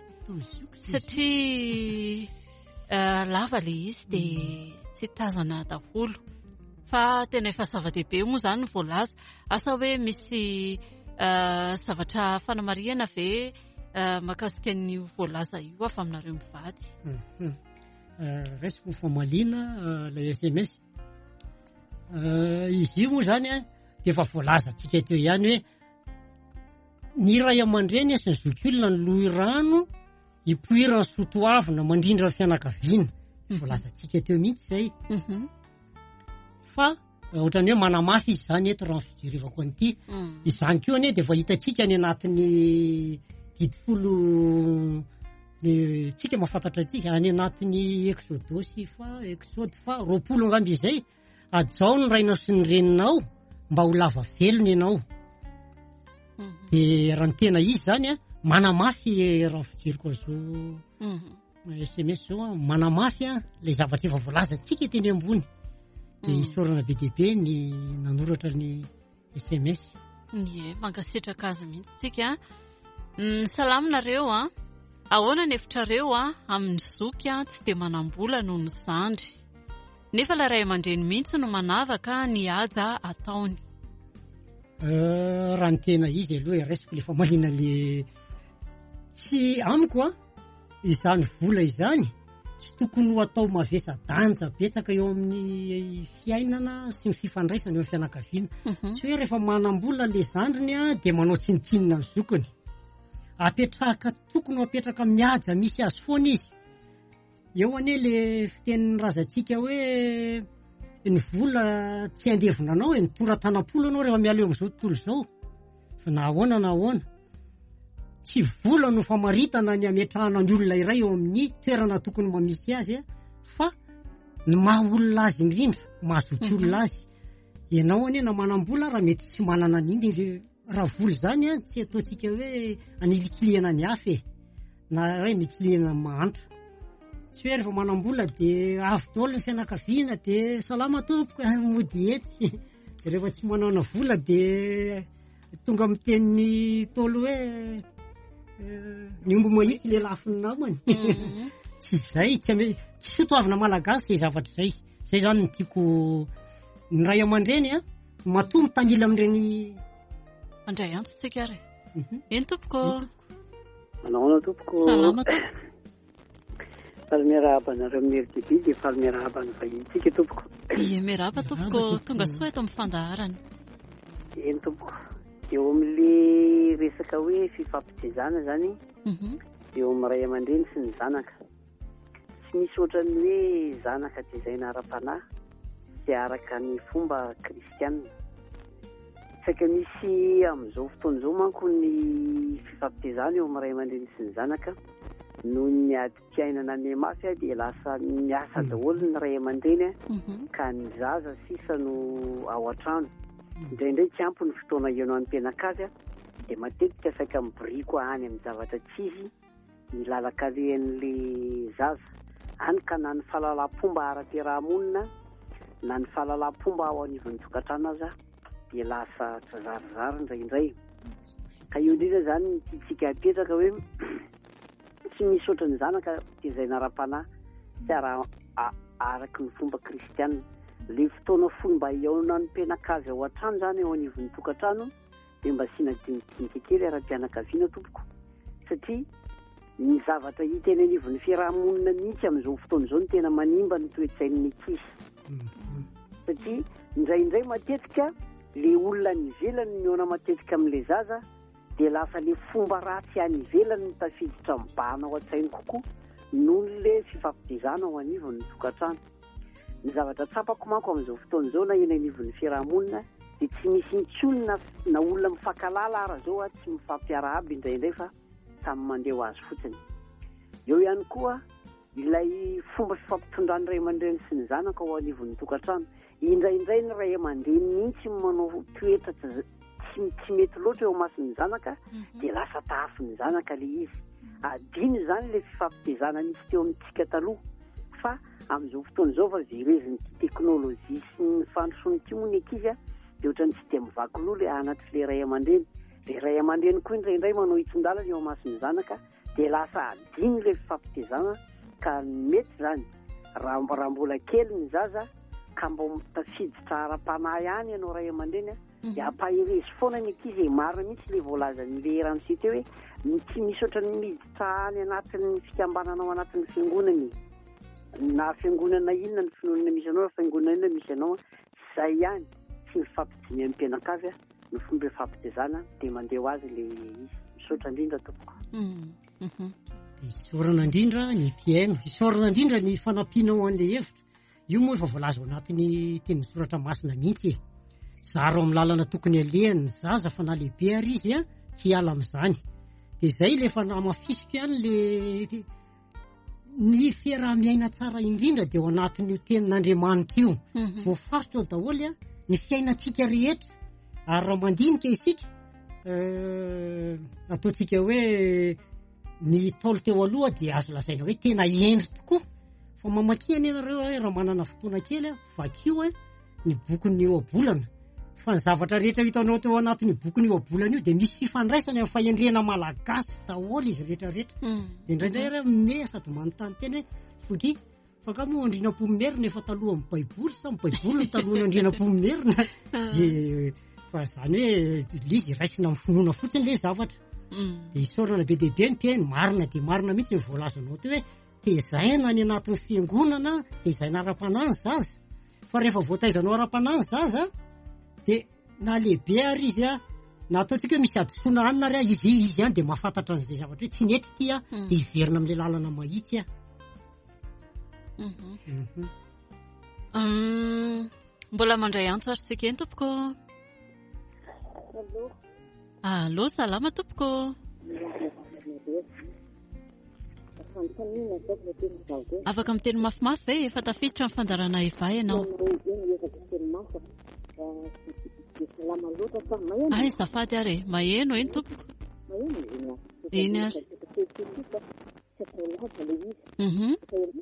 satria uh, lava le izy de tsy tazana daholo fa tena efa zava-dehibe moa zany voalaza asa hoe misy uh, zavatra fanamariana ve uh, makasika ny voalaza io afa aminareo mivady. mm-hmm. uh, Resiko famaliana uh, le S M S uh, izy io moa zany a de efa voalaza tsika teo ihany hoe ny ray aman-dreny sy ny zokiolona ny loirano ipoirany soatoavina mandrindra fianakaviana. Voalazantsika teo mihitsy zay. Fa ohatrany hoe manamafy izy zany eto raha fijerevako an'ity. Izany koa ane de vahitantsika any anatin'ny didifolo tsika mahafantatra antsika any anatin'ny exodosy fa exode fa roapolo ngamby izay ajao ny rainao sy ny reninao mba ho lava velona ianao. De raha ny tena izy zany a manamafy raha fijeriko azao S M S zao a manamafy a le zavatra efa voalazantsika teny ambony. De isorana be dia be ny nanoratra ny S M S. Ie, mankasitraka azy mihitsy tsika. Salaminareo a, ahoana ny hevitrareo a amin'ny zoky a tsy de manambola noho ny zandry. Nefa ilay ray aman-dreny mihitsy no manavaka ny aja ataony. Raha ny tena izy aloha resiko le famalina le tsy amiko a izany vola izany tsy tokony ho atao mavesa-danja betsaka eo amin'ny fiainana sy ny fifandraisana eo amin'ny fianakaviana. Tsy hoe rehefa manambola le zandriny a de manao tsinitsinina ny zokony. Apetraka tokony ho apetraka amin'ny haja misy azy foana izy. Eo ane le fitenin'ny razantsika hoe ny vola tsy andevona anao e mitoran-tanam-polo anao rehefa miala eo amin'izao tontolo izao. Fa na ahoana na ahoana tsy vola no famaritana ny ametrahana ny olona iray eo amin'ny toerana tokony mamisy azy a, fa ny maha olona azy indrindra, mahazoky olona azy. Ianao ane na manambola raha mety tsy manana n'iny raha vola zany a tsy ataontsika hoe anilikilihana ny hafa e, na hoe nikilihana mahantra. Tsy hoe rehefa manambola de avy daholo ny fianakaviana de salama tompoko mody hetsy. Rehefa tsy manana vola de tonga miteny tolo hoe ny omby mahitsy le lafiny namany. Tsy izay, tsy ame tsy fitoavana malagasy izay zavatra izay. Zay zany no tiako ny ray aman-dreny a matoa mitangila amin'ireny andray antso tsika re. Eny tompoko. Manao tompoko. Salama tompoko. Faly miarahaba anareo amin'ny R T B dia faly miarahaba ny vahintsika tompoko. Ie, miarahaba tompoko, tonga soa eto amin'ny fandaharana. Eny tompoko. Eo amin'le resaka hoe fifampitezana zany eo amin'ny ray aman-dreny sy ny zanaka. Tsy misy ohatran'ny hoe zanaka tezaina ara-panahy sy araka ny fomba kristianina. Saika misy amin'izao fotoana izao manko ny fifampitezana eo amin'ny ray aman-dreny sy ny zanaka. Noho ny adi-piainana ny mafy a dia lasa miasa daholo ny ray aman-dreny ka ny zaza sisa no ao an-trano. Indraindray tsy ampy ny fotoana ianao any mpianakavy a dia matetika saika miboriko any amin'ny zavatra tsy izy ny lalakalehan'le zaza. Any ka na ny fahalalam-pomba ara-piarahamonina na ny fahalalam-pomba ao anivon'ny tokantrano aza dia lasa tsazarizary indraindray. Ka io indrindra zany ny tiantsika apetraka hoe tsy misy ohatran'ny zanaka tezaina ara-panahy sy araky ny fomba kristianina. Le fotoana fony mba iaona ny mpianakavy ao an-trano zany eo anivon'ny tokantrano dia mba sina dinidinika kely ara-pianakaviana tompoko. Satria ny zavatra hita eny anivon'ny fiarahamonina mihitsy amin'izao fotoana izao no tena manimba ny toe-tsain'ny ankizy. Satria indraindray matetika le olona ny ivelany miona matetika amin'le zaza dia lasa le fomba ratsy any ivelany no tafiditra mibahana ao an-tsainy kokoa noho le fifampitezana ao anivon'ny tokantrano. Ny zavatra tsapako manko amin'izao fotoana izao na eny anivon'ny fiarahamonina dia tsy misy intsony na olona mifankalala ara zao a tsy mifampiarahaba indraindray fa samy mandeha ho azy fotsiny. Eo ihany koa ilay fomba fifampitondran'ny ray aman-dreny sy ny zanaka ao anivon'ny tokantrano. Indraindray ny ray aman-dreny mihitsy manao toetra tsy mety loatra eo mason'ny zanaka dia lasa tahafin'ny zanaka le izy. Adino zany le fifampitezana nisy teo amintsika taloha fa amin'izao fotoana izao fa verezin'ity teknôlôjia sy ny fandrosoana ity moa ny ankizy a dia ohatrany tsy dia mivaky loha le anaty le ray aman-dreny. Le ray aman-dreny koa indraindray manao hitson-dalana eo mason'ny zanaka dia lasa adino le fifampitezana ka mety zany raha mbola kely ny zaza ka mba tafiditra ara-panahy ihany ianao ray aman-dreny a dia ampaherezy foana ny ankizy. Marina mihitsy le voalazan'le ranosy teo hoe tsy misy ohatran'ny miditra any anatin'ny fikambanana ao anatin'ny fiangonany na fiangonana inona ny finoana misy anao, fiangonana inona misy anao, izay ihany tsy mifampidiny amin'ny mpianakavy a ny fomba fifampitezana dia mandeha ho azy le izy misaotra indrindra tompoko. Isaorana indrindra ny mpiaino, isaorana indrindra ny fanampiana ho an'le hevitra. Io moa efa voalaza ao anatin'ny teny soratra masina mihitsy e. Zaro amin'ny lalana tokony alehany ny zaza fa na lehibe ary izy a tsy hiala amin'izany. Dia izay le efa namafisika ihany le ny fiaraha-miaina tsara indrindra dia ao anatin'io tenin'Andriamanitra io. Voafaritra ao daholo a ny fiainantsika rehetra, ary raha mandinika isika ataontsika hoe ny taolo teo aloha dia azo lazaina hoe tena endry tokoa. Fa mamaky any ianareo hoe raha manana fotoana kely a vakio a ny bokin'ny ohabolana. Fa ny zavatra rehetra hitanao teo anatin'ny bokin'ny ohabolana io dia misy fifandraisana amin'ny fahendrena malagasy daholo izy rehetra rehetra. Dia indraindray ary me sady manontany teny hoe fodry fa ka moa Andrinam-pomimerina efa taloha amin'ny baiboly sa amin'ny baiboly ny talohan'ny Andrinam-pomimerina. Dia fa zany hoe lizy raisina amin'ny finoana fotsiny le zavatra. Dia isaorana be dia be ny teny marina dia marina mihitsy ny voalazanao teo hoe tezaina ny anatin'ny fiangonana, tezaina ara-panahy ny zaza. Fa rehefa voataizanao ara-panahy ny zaza dia na lehibe ary izy a na ataontsika hoe misy adisoana anina ary izy izy ihany dia mahafantatra an'izay zavatra hoe tsy nety ity a dia hiverina amin'ilay lalana mahitsy a. Mbola mandray antso ary tsika eny tompoko. Allo, salama tompoko. Afaka miteny mafimafy ve efa tafiditra amin'ny fandarana ivay ianao? Ay, zafady ary maheno eny tompoko. Eny ary. Mhm.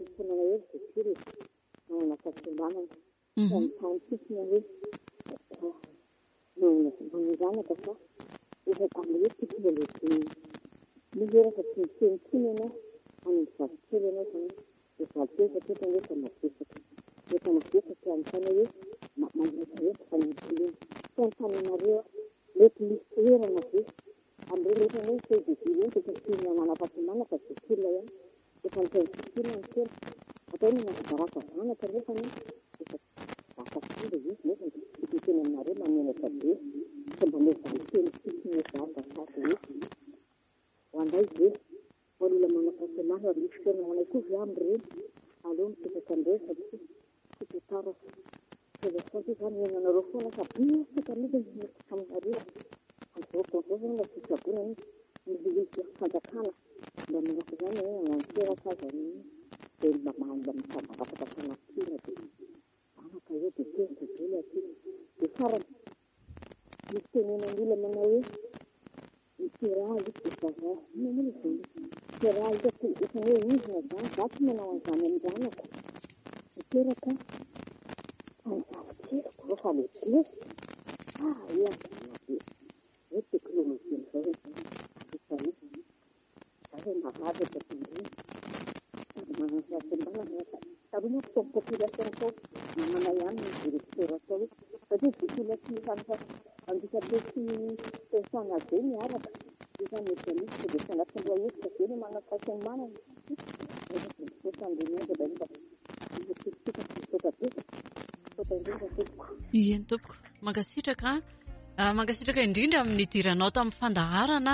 Ien tompoko, mankasitraka mankasitraka indrindra amin'ny diranao tamin'ny fandaharana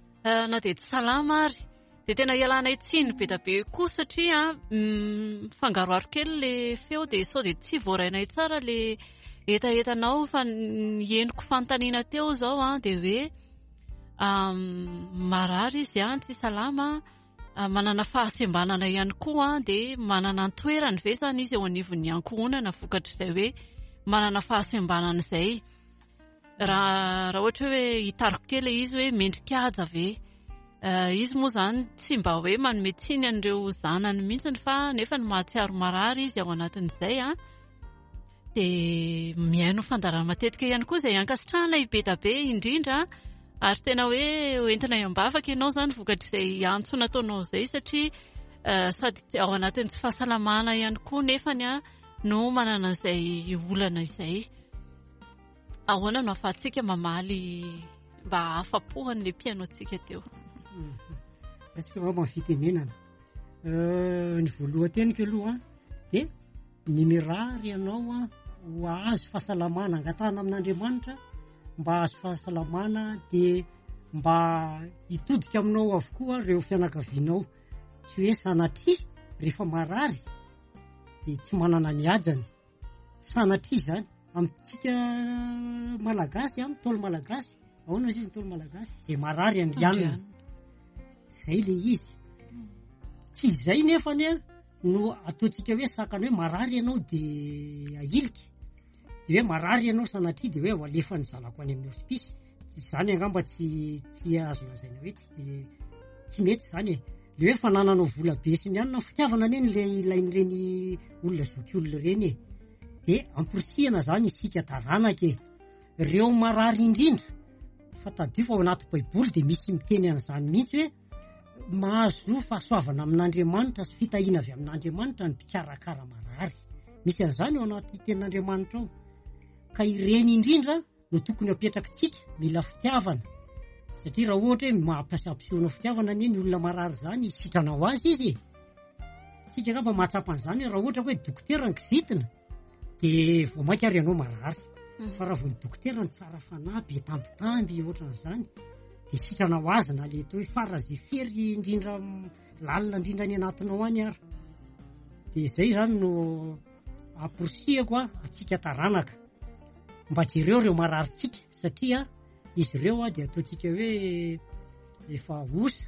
na dia tsy salama ary dia tena ialana itsiny be da be koa satria fangaroaro kely le feo dia sao dia tsy voarainay tsara le etaetanao fa henoko fanontaniana teo zao a dia hoe marary izy a tsy salama, manana fahasembanana ihany koa dia manana antoerany ve zany izy eo anivon'ny ankohonana vokatr'izay hoe manana fahasembanana izay. Raha raha ohatra hoe hitariko kely izy hoe mendrikaja ve, izy moa zany tsy mba hoe manome tsiny an'ireo zanany mihitsy fa nefa ny mahatsiaro marary izy ao anatin'izay a dia mihaino fandarana matetika ihany koa izay ankasitrahanay be da be indrindra ary tena hoe entina iambavaka ianao zany vokatr'izay antso nataonao izay satria sady ao anatin'ny tsy fahasalamana ihany koa nefany a no manana izay olana izay. Ahoana no ahafahantsika mamaly mba afapohan'ilay mpiaino antsika teo? Esika ao amin'ny fitenenana ny voalohan-teniko aloha dia ny mirary ianao a ho azo fahasalamana angatahana amin'Andriamanitra mba azo fahasalamana dia mba hitodika aminao avokoa ireo fianakavianao. Tsy hoe sanatria rehefa marary dia tsy manana ny ajany, sanatria zany amintsika malagasy amin'ny tolo malagasy ahoana izy ny tolo malagasy izay marary andrianina izay le izy tsy izay nefany a no ataontsika hoe sakany hoe marary ianao de ahilika de hoe marary ianao sanatria de hoe ho alefan'ny zanako any amin'ny hospice zany angamba tsy tsy azo lazaina hoe tsy de tsy mety zany e le hoe fanananao vola besiny ihany na fitiavana anie le ilain'ireny olona zokiolona reny e de amporisihana zany isika taranaka e ireo marary indrindra fa tadio fa ao anaty baiboly de misy miteny an'izany mihitsy hoe mahazo fahasoavana amin'Andriamanitra sy fitahiana avy amin'Andriamanitra ny mpikarakara marary misy an'izany ao anaty tenin'Andriamanitra ao ka ireny indrindra no tokony apetrakintsika mila fitiavana satria raha ohatra hoe mampiasa-pisehoana fitiavana anie ny olona marary zany sitranao azy izy tsika ka fa mahatsapa an'izany raha ohatra hoe dokotera ny kizitina de vao mainka ary ianao marary fa raha vao ny dokotera ny tsara fanahy be tambitamby ohatran'izany de sitranao azy na le hoe farazy fery indrindra lalina indrindra ny anatinao any ary de zay zany no aporisihako a atsika taranaka mba jereo reo mararitsika satria izy ireo a de ataontsika hoe efa osa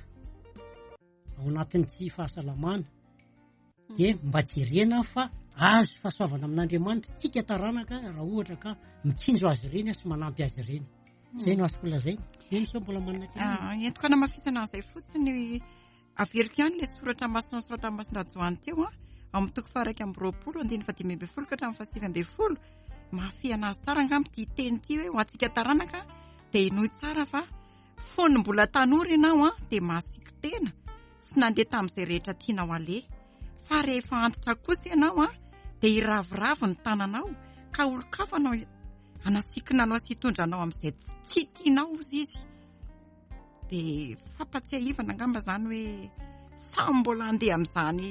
ao anatin'ny tsy fahasalamana de mba jerena fa azo fahasoavana amin'Andriamanitra tsika taranaka raha ohatra ka mitsinjo azy ireny sy manampy azy ireny zay no azoko lazaina eny sao mbola manana kely entiko anamafisana an'izay fotsiny averiko ihany le soratra masina soratra masina joany teo a amin'ny toko faharaiky amby roapolo andiny fa dimy amby folo ka hatramin'ny fahasivy amby folo mahafihana azy tsara angamba ty teny ty hoe ho antsika taranaka de inoy tsara fa fony mbola tanora ianao a de mahasiky tena sy nandeha tamin'izay rehetra tianao ale fa rehefa antitra kosa ianao a de iravoravo ny tananao ka olo-kafanao anasikinanao sy hitondranao amin'izay tsy tianao izy izy de fampatsiahivana angamba zany hoe samy mbola andeha amin'izany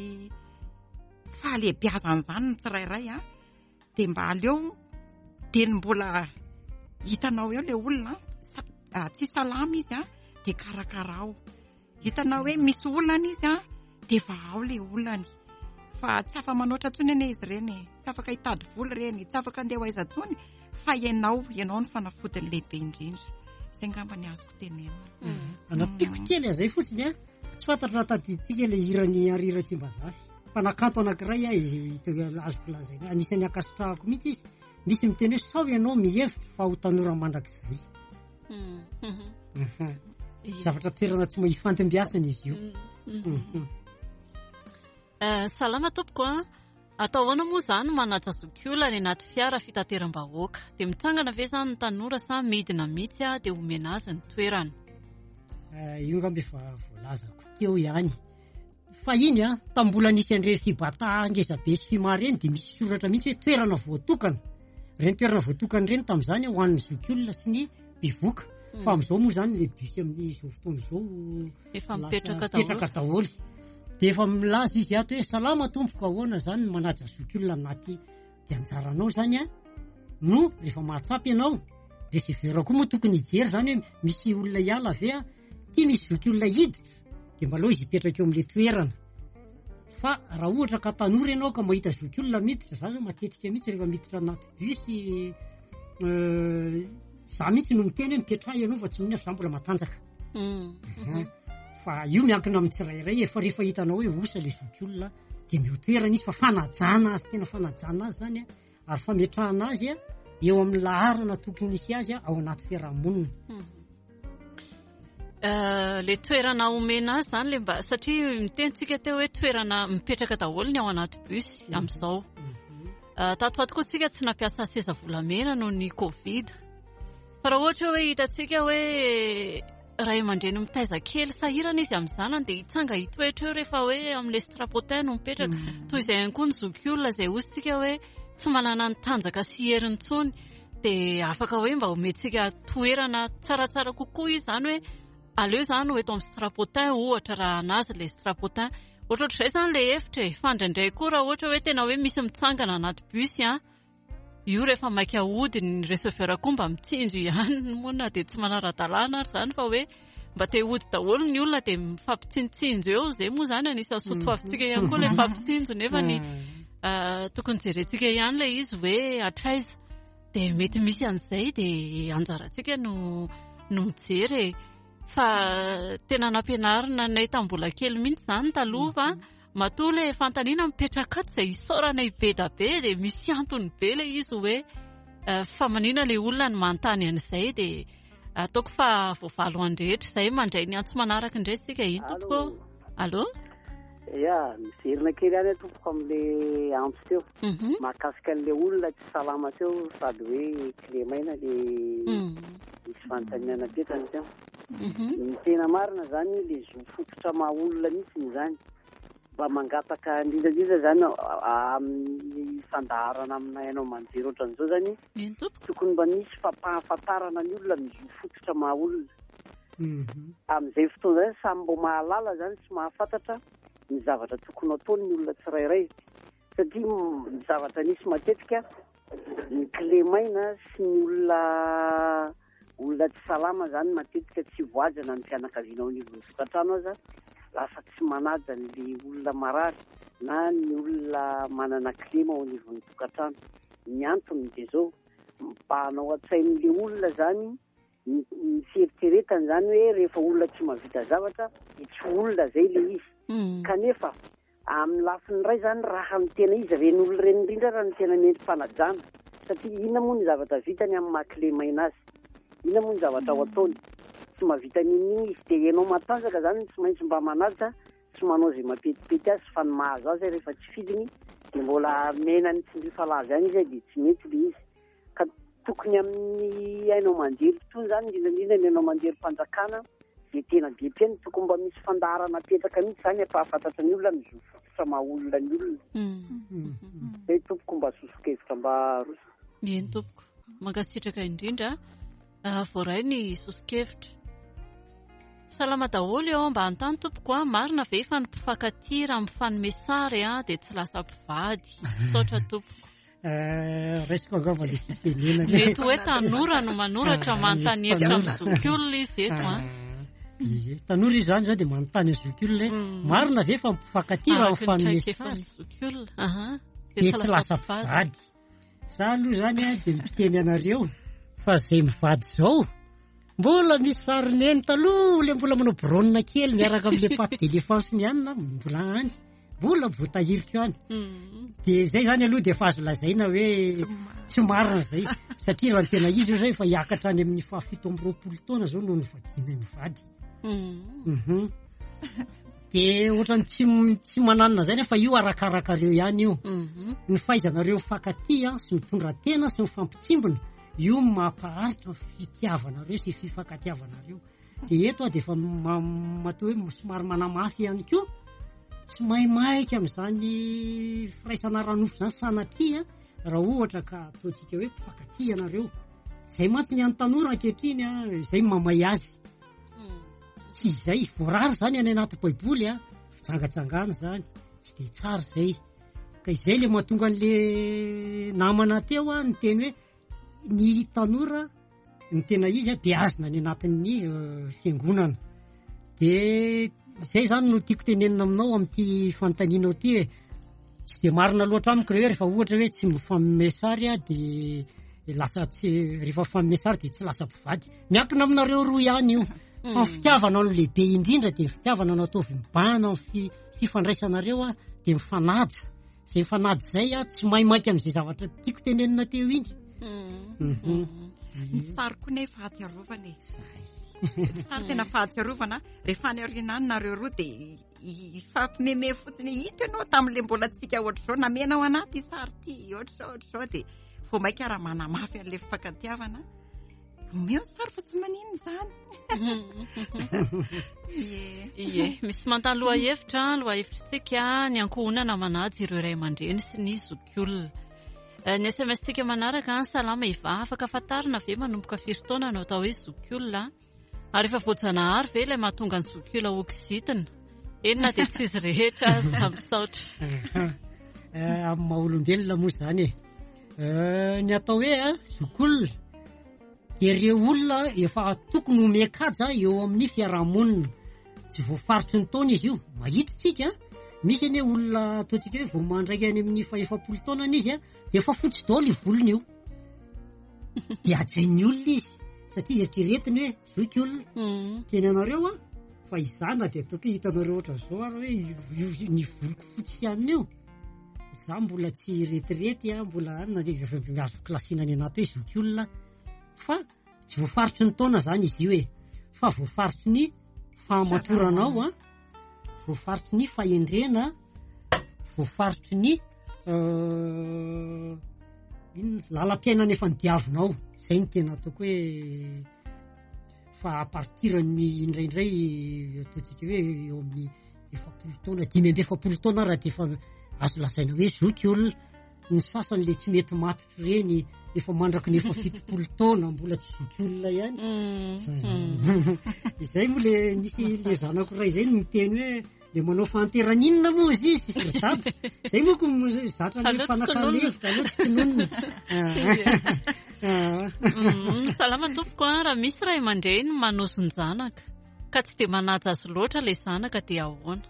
fahalehibiazan'izany ny tsirairay a de mba aleo de ny mbola hitanao eo le olona tsy salama izy a de karakarao hitanao hoe misy olana izy a de va ao le olany fa tsy afa manoatra tsony ane izy reny tsy afaka hitady vola reny tsy afaka andeha ho aiza tsony fa ianao ianao ny fanafodiny lehibe indrindra zay ngamba ny azoko tenena anapiko kely azay fotsiny a tsy fantatra raha taditsika le hirany arira Tsimbazafy fa nakanto anankiray a azoko lazaina anisan'ny akasitrahako mihitsy izy misy miteny hoe sao ianao mihevitra fa ho tanora mandrakizay zavatra toerana tsy mahifantombiasana izy io salama tompoko a atao ahoana moa zany manaja zokiolona any anaty fiara fitateram-bahoaka de mitsangana ve zany ny tanora sa midina mihitsy a de omena azy ny toerana io ngamba efa voalazako teo ihany fa iny a tambola nisy andre fibata ngezabe sy fimary eny de misy soratra mihitsy hoe toerana voatokana reny toerana voatokana reny tamin'izany ho an'ny zokiolona sy ny mpivoaka fa amin'izao moa zany le bus amin'izao fotoana izao efa mipetraka mipetraka daholo de efa milaza izy ato hoe salama tompoko ahoana zany manaja zokiolona anaty de anjaranao zany a no rehefa mahatsapy ianao de sy vera koa moa tokony hijery zany hoe misy olona hiala ave a ty misy zokiolona hiditra de mbalao izy hipetraka eo amin'le toerana fa raha ohatra ka tanora ianao ka mahita zokiolona miditra zany matetika mihitsy rehefa miditra anaty bus za mihitsy no miteny hoe mipetraha ianao fa tsy mihina fa za mbola matanjaka fa io miankina amin'ny tsirairay efa rehefa hitanao hoe osa le zokiolona de miotoerana izy fa fanajana azy tena fanajana azy zany a ary fametrahana azy a eo amin'ny laharana tokony nisy azy a ao anaty fiarahamonina le toerana omena azy zany le mba satria mitentsika teo hoe toerana mipetraka daholo ny ao anaty bus amin'izao tatoato koa tsika tsy nampiasa seza volamena noho ny covid fa raha ohatra hoe hitantsika hoe ray aman-dreny mitaiza kely sahirana izy amin'ny zanany de hitsanga hitoetra eo rehefa hoe amin'le strapotin no mipetraka toy izay ihany koa ny zokiolona izay ozintsika hoe tsy manana ny tanjaka sy heriny tsony de afaka hoe mba omentsika toerana tsaratsara kokoa izy zany hoe aleo zany ho eto amin'ny strapotin ohatra raha anazy le strapotin ohatrohatr'izay zany le hevitra e fandraindray koa raha ohatra hoe tena hoe misy mitsangana anaty bus a io rehefa maika ahodiny receveur koa mba mitsinjo ihany moana de tsy manara-dalàna ary zany fa hoe mba te hody daholo ny olona de mifampitsinitsinjo eo zay moa zany anisan'ny soatoavintsika ihany koa le fampitsinjo nefa ny tokony jerentsika ihany le izy hoe atraiza de mety misy an'izay de anjarantsika no no mijery fa tena nampianarina nay tambola kely mihitsy zany taloha matoa le fantaniana mipetraka ato izay isaorana be da be dia misy antony be le izy hoe fa manina le olona ny manontany an'izay dia ataoko fa voavalo andrehetra izay mandray ny antso manaraka indray sika iny tompoko. Allo? Ya, miverina kely ihany tompoko amin'ilay antso teo. Mahakasika an'ilay olona tsy salama teo sady hoe clé maina le misy fanontaniana petrany teo. Ny tena marina zany le zo fototra maha olona mihitsy zany. Mba mangataka indrindrandrindra zany amin'ny fandaharana aminay ianao manjery ohatran'izao zany tokony mba misy fampahafantarana ny olona mizo fototra maha olona. Amin'izay fotoana izay samy mbo mahalala zany sy mahafantatra ny zavatra tokony ataony ny olona tsirairay satria ny zavatra nisy matetika ny clé maina sy ny olona olona tsy salama zany matetika tsy voajana ny fianakaviana ao anivon'ny tokantrano aza lasa tsy manaja ny olona marary na ny olona manana clé ao anivon'ny tokantrano. Ny antony dia zao mba hanao an-tsain'le olona zany ny fieritreretany zany hoe rehefa olona tsy mahavita zavatra dia tsy olona zay le izy. Kanefa amin'ny lafiny iray zany raha ny tena izy reny olona reny indrindra raha ny tena mety fanajana satria inona moa ny zavatra vitany amin'ny maha clé maina azy, inona moa ny zavatra ao ataony. Tsy mahavita n'in'iny izy dia ianao matanjaka zany tsy maintsy mba manaja tsy manao izay mapetipety azy fa ny mahazo azy rehefa tsy fidiny dia mbola mena ny tsindrifa lazy any izy dia tsy mety le izy. Ka tokony amin'ny ainao manjery fotoana zany indrindrandrindra ny ainao manjery fanjakana dia tena be peny tokony mba misy fandaharana petraka mihitsy zany ampahafantatra ny olona mizo fototra maha olona ny olona. Zay tompoko mba sosokevitra mba roso. Eny tompoko mankasitraka indrindra voaray ny sosokevitra. Salama daholo eo mba antany tompoko a marina ve fa ny mpifankatira amin'ny fanome sary a dia tsy lasa mpivady misaotra tompoko. Resiko angamba le fitenena mety hoe tanora no manoratra manontany hevitra amin'ny zokiolona izy eto a. Tanora izy zany zao dia manontany ny zokiolona marina ve fa mpifankatira amin'ny fanome sary dia tsy lasa mpivady. Za aloha zany a dia miteny anareo fa izay mivady zao mbola misy sarineny taloha le mbola manao braonina kely miaraka amin'le paty d'éléphance-ny ihany na mbola any mbola voatahiriko ihany. Dia zay zany aloha dia efa azo lazaina hoe tsy marina zay satria raha ny tena izy io zay fa hiakatra any amin'ny fahafito amby roapolo taona zao no nivadiana mivady. Dia ohatrany tsy tsy mananina zay nefa io arakaraka reo ihany io. Ny fahaizanareo mifankatia sy mitondra tena sy mifampitsimbona io mampaharitra fitiavanareo sy fifankatiavanareo. Dia eto dia efa matoa hoe somary manamafy ihany koa tsy maimaika amin'izany firaisana ranofo zany sanatria raha ohatra ka ataontsika hoe mpifankatia ianareo. Izay mantsy ny an-tanora ankehitriny a izay mamay azy. Tsy izay voarary zany any anaty baiboly a fitsangatsangana zany tsy dia tsara izay. Ka izay le mahatonga an'le namana teo a ny teny hoe ny tanora ny tena izy a beazina ny anatin'ny fiangonana. Dia izay zany no tiako tenenina aminao amin'ity fanontanianao ity hoe tsy dia marina loatra amiko rehefa rehefa ohatra hoe tsy mifanome sary a dia lasa tsy rehefa mifanome sary dia tsy lasa mpivady. Miankina aminareo roa ihany io. Fa fitiavana no lehibe indrindra dia fitiavana no atao mibahana amin'ny fifandraisanareo a dia mifanaja. Izay mifanaja izay a tsy maimaika amin'izay zavatra tiako tenenina teo iny. Ny sary koa nefa fahatsiarovana e. Ny sary tena fahatsiarovana rehefa any aorianany nareo roa dia ifampimeme fotsiny hita ianao tamin'ilay mbola tsika ohatr'izao namenao anaty sary ity ohatr'izao ohatr'izao dia vao maika raha manamafy an'ilay fifankatiavana omeo sary fa tsy manino zany. Ie, misy mantany loha hevitra loha hevitrintsika ny ankohonana manajy ireo iray aman-dreny sy ny zokiolona. Ny S M S-tsika manaraka salama iva afaka fantarina ve manomboka firy taona no atao hoe zokiolona ary efa voajanahary ve ilay mahatonga ny zokiolona oksitina. Enina dia tsy izy rehetra samy saotra. Amin'ny maha olombelona moa zany e. Ny atao hoe zokiolona dia ireo olona efa tokony omekaja eo amin'ny fiarahamonina. Tsy voafaritry ny taona izy io. Mahita tsika misy anie olona ataontsika hoe vao mandraika any amin'ny faha-efapolo taona izy dia efa fotsy daholo i volony io. Dia ajain'ny olona izy. satria eritreretiny hoe zoky olona teny anareo a fa izana dia ataoko hoe hitanareo ohatra zao ary hoe ny voloko fotsy ihany io za mbola tsy retirety a mbola anina de miazo klasina any anaty hoe zoky olona fa tsy voafaritry ny taona zany izy io e fa voafaritry ny fahamatoranao a voafaritry ny fahendrena voafaritry ny lalam-piainana efa nidiavinao zay ny tena ataoko hoe fa apartirany indraindray ataontsika hoe eo amin'ny efapolo taona dimy amby efapolo taona raha de efa azo lazaina hoe zoky olona ny sasany le tsy mety matotry reny efa mandraky ny efa fitopolo taona mbola tsy zoky olona ihany izay moa le nisy le zanako ray zay ny teny hoe le manao fahanteran'inona moa izy izy dada zay moa ko zatra le fanakalevoka aloha tsy tinonina salama tompoko a raha misy ray aman-dreny manosonjanaka ka tsy de manaja azy loatra le zanaka dia ahoana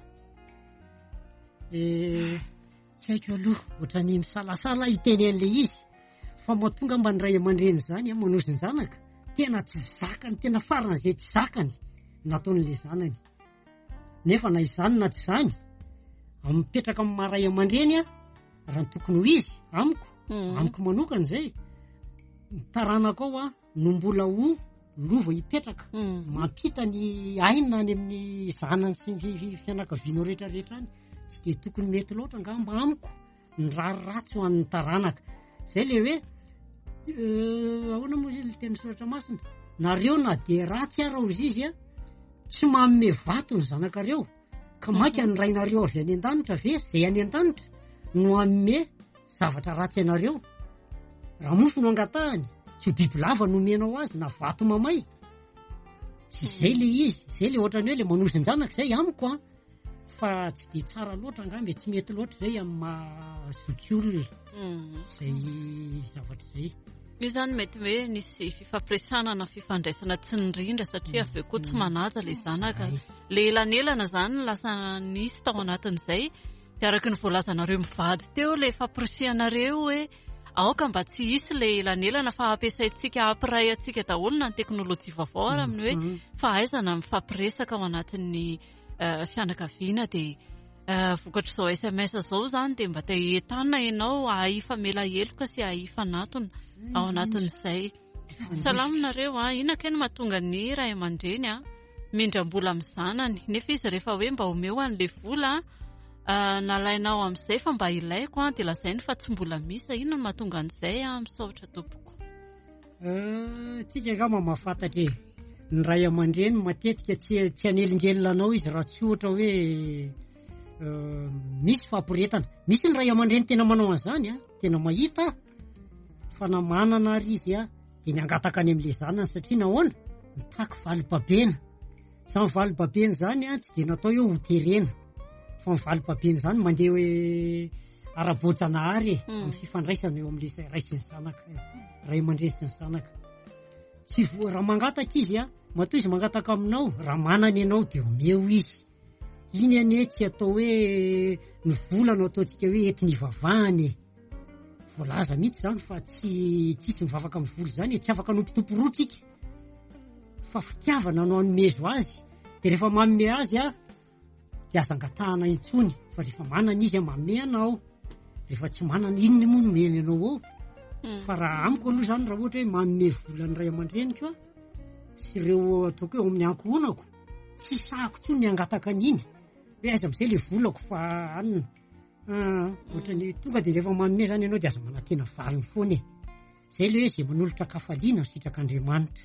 tsy haiko aloha ohatrany misalasala iteny an'le izy fa mahatonga mba ny ray aman-dreny zany a manosonjanaka tena tsy zakany tena farana zay tsy zakany nataon'le zanany nefa na izany na tsy zany mipetraka amin'ny maharay aman-dreny a raha ny tokony ho izy amiko amiko manokana zay taranako ao a no mbola ho lova hipetraka mampita ny aina any amin'ny zanany sy ny fianakavianao rehetrarehetra any tsy de tokony mety loatra ngamba amiko ny rariratsy ho an'ny taranaka zay le hoe ahoana moa zay le teny soratra masina nareo na de ratsy ara ozy izy a tsy manome vato ny zanakareo ka mainka ny rainareo avy any an-danitra ve zay any an-danitra no anome zavatra ratsy ianareo raha mofo no angatahany tsy ho biby lava nomenao azy na vato mamay tsy zay le izy zay le ohatrany hoe le manosonjanaka zay amiko a fa tsy de tsara loatra ngambe tsy mety loatra zay amin'ny mazoky olona zay zavatra zay io zany mety hoe nisy fifampiresanana fifandraisana tsy nirindra satria avy eo koa tsy manaja le zanaka le elanelana zany lasa nisy tao anatin'izay de araky ny voalazanareo mivady teo le fampirisianareo hoe aoka mba tsy hisy le elanelana fa ampiasaintsika ampiray atsika daholo na ny teknôlôjia vaovao ary amin'ny hoe fahaizana mifampiresaka ao anatin'ny fianakaviana de vokatra zao S M S zao zany de mba te entanina ianao ahaifa mela heloka sy ahaifa natona ao anatin'izay salaminareo a inaka ny mahatonga ny ray aman-dreny a mindram-bola amin'ny zanany nefa izy rehefa hoe mba omeo an'le vola nalainao amin'izay fa mba ilaiko a de lazainy fa tsy mbola misa ino ny mahatonga an'izay a misaotra tompoko tsika ngamba mahafantatra ny ray aman-dreny matetika tsy tsy anelingelinanao izy raha tsy ohatra hoe misy fampiretana misy ny ray aman-dreny tena manao an'izany a tena mahita fa na manana ary izy a de ny angataka any amin'le zanany satria nahoana mitaky valibabena sa ny valibabeny zany a tsy de natao hoe hoterena fa ny valibabeny zany mandeha hoe ara-boajanahary e amin'ny fifandraisana eo amin'le ray sy ny zanaka ray aman-dreny sy ny zanaka tsy vo raha mangataka izy a matoa izy mangataka aminao raha manana ianao de omeo izy iny ane tsy atao hoe ny volano ataontsika hoe enti-ny vavahany voalaza mihitsy zany fa tsy tsisy mivavaka amin'ny volo zany tsy afaka nompitompo roa tsika fa fitiavana no anomezo azy de rehefa manome azy a de aza angatahana intsony fa rehefa manana izy a manome anao rehefa tsy manana inony moa nomeny anao ao fa raha amiko aloha zany raha ohatra hoe manome volany ray aman-dreniko a sy ireo ataoko hoe amin'ny ankohonako tsy sahako tsony ny angataka an'iny hoe aiza am'izay le volako fa anina ohatrany tonga de rehefa manome zany ianao de aza manantena valiny foana e zay le hoe zay manolotra kafaliana sitrak'Andriamanitra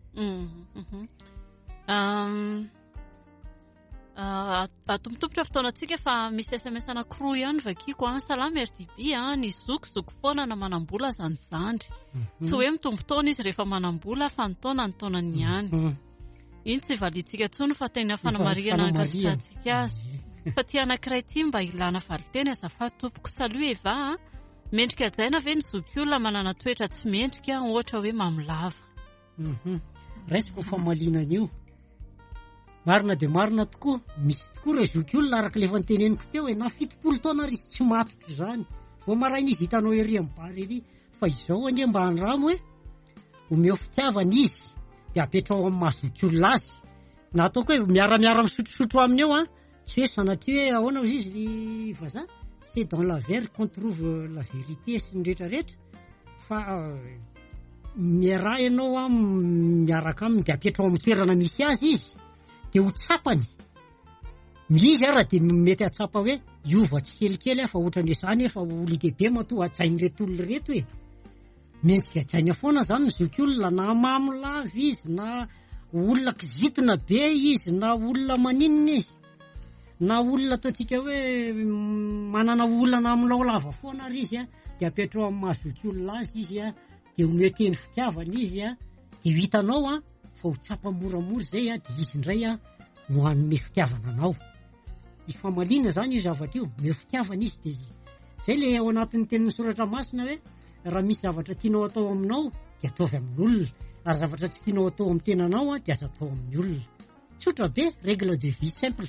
atompotompotra fotoanantsika fa misy S M S anankiroa ihany vakiko a salama R D B a ny zokizoky foana na manam-bola zany zandry tsy hoe mitombotaona izy rehefa manam-bola fa ny taona ny taonany ihany iny tsy valitsika tsony fa tena fanamariana ankasitratsika azy fa ty anankiray ty mba ilana valiteny azafady tompoko salut Eva mendrika ajaina ve ny zoky olona manana toetra tsy mendrika ohatra hoe mamilava raisiko famalinan'io marina de marina tokoa misy tokoa re zoky olona araka le efa niteneniko teo hoe na fitopolo taona ary izy tsy matotro zany vao maraina izy hitanao ery amin'ny bary ery fa izao anie mba handramo hoe omeo fitiavana izy de apetra ao amin'ny mahazok'olona azy na ataoko hoe miaramiara misotrosotro aminy eo a tsy hoe sanatria hoe ahoana ozy izy vazaha c'est dans la verre qu'on trouve la vérité sy ny rehetrarehetra fa miaraha ianao a miaraka aminy de apetra ao amin'ny toerana misy azy izy de ho tsapany miizy ara de mety atsapa hoe iova tsy kelikely a fa ohatrany zany efa olon-dehibe mato atsainy reto olona reto hoe mendrika atsaina foana zany mizoky olona na mamolava izy na olona kizitina be izy na olona maninina izy na olona ataontsika hoe manana olana amilao lava foana ary izy a de apetra ao amin'ny mahazoky olona azy izy a de ometeny fitiavana izy a de hitanao a fa ho tsapa moramora zay a de izy indray a no hanome fitiavana anao ifamaliana zany io zavatra io me fitiavana izy de zay le ao anatin'ny teny misoratra masina hoe raha misy zavatra tianao atao aminao de ataovy amin'olona ary zavatra tsy tianao atao amin'ny tenanao a de aza atao amin'ny olona tsotra be règle de vie simple.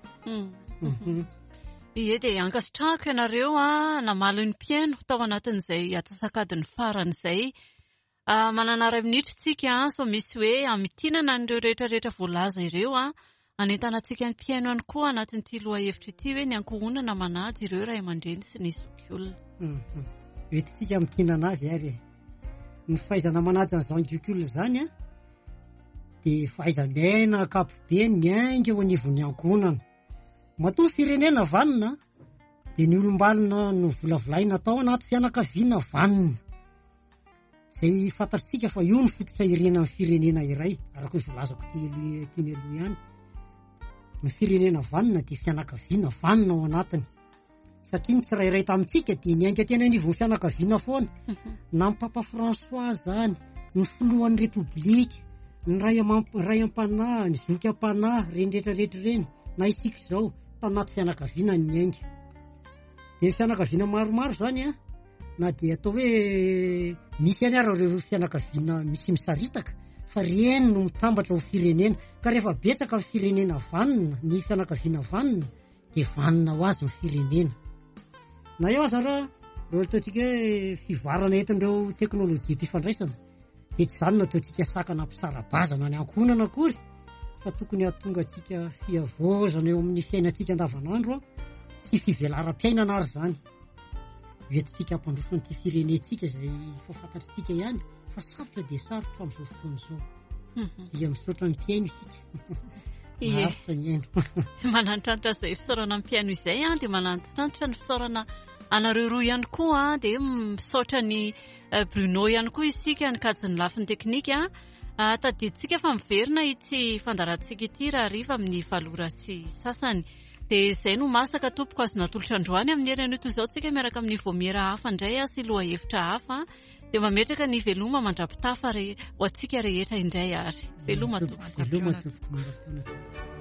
Ie de ankasitrahako ianareo a namaly ny mpiaino tao anatin'izay atsasakadiny faran'izay manana ray minitra tsika so misy hoe amitinana an'ireo rehetra rehetra voalaza ireo a anentana antsika ny mpiaino ihany koa anatin'ity loha hevitra ity hoe ny ankohonana manady ireo ray aman-dreny sy ny zokiolona. Etintsika mitinana azy ary ny fahaizana manajy ny zangiolona zany a de fahaizamena akapobe ny ainga eo anivon'ny ankohonana matoa firenena vanina de ny olombalona no volavolaina atao anaty fianakaviana vanina zay fantatritsika fa io ny fototra irena amin'ny firenena iray araka ny volazako tiany aloha ihany ny firenena vanina de fianakaviana vanina ao anatiny satria ny tsirairay tamintsika de ny ainga tena anivon'ny fianakaviana foana na ny papa François zany ny filohan'ny repoblika ny ray am-panahy ny zoky am-panahy reny rehetrarehetra reny na isika zao tanaty fianakaviana ny ainga de fianakaviana maromaro zany a na de atao hoe misy any ara reo fianakaviana misy misaritaka fa reny no mitambatra ho firenena ka rehefa betsaka ny firenena vanina ny fianakaviana vanina de vanina ho azy ny firenena na eo aza raha reo ataontsika hoe fivarana entin'ireo teknôlôjia mpifandraisana de tsy zany nataontsika sakana ampisarabazana ny ankohonana akory fa tokony hahatonga atsika fiavozana eo amin'ny fiainantsika andavanandro a sy fivelaram-piainana ary zany entintsika hampandroso an'ity firenentsika zay fafantatritsika ihany fa sarotra de sarotra amin'izao fotoana zao dia misaotra ny mpiaino isika maharitra ny aino manantrantitra izay fisaorana amin'ny mpiaino izay a de manantrantitra ny fisaorana anareo roa ihany koa a de misaotra ny Bruno ihany koa isika ny kajiny lafin'ny teknika a tadiditsika fa miverina ity fandarantsika ity raha riva amin'ny valora sy sasany de zay no masaka tompoko azo natolotra androany amin'ny heriny toy izao tsika miaraka amin'ny voamiera hafa indray a sy loha hevitra hafa de mametraka ny veloma mandrapitafa ho antsika rehetra indray ary veloma tompoko.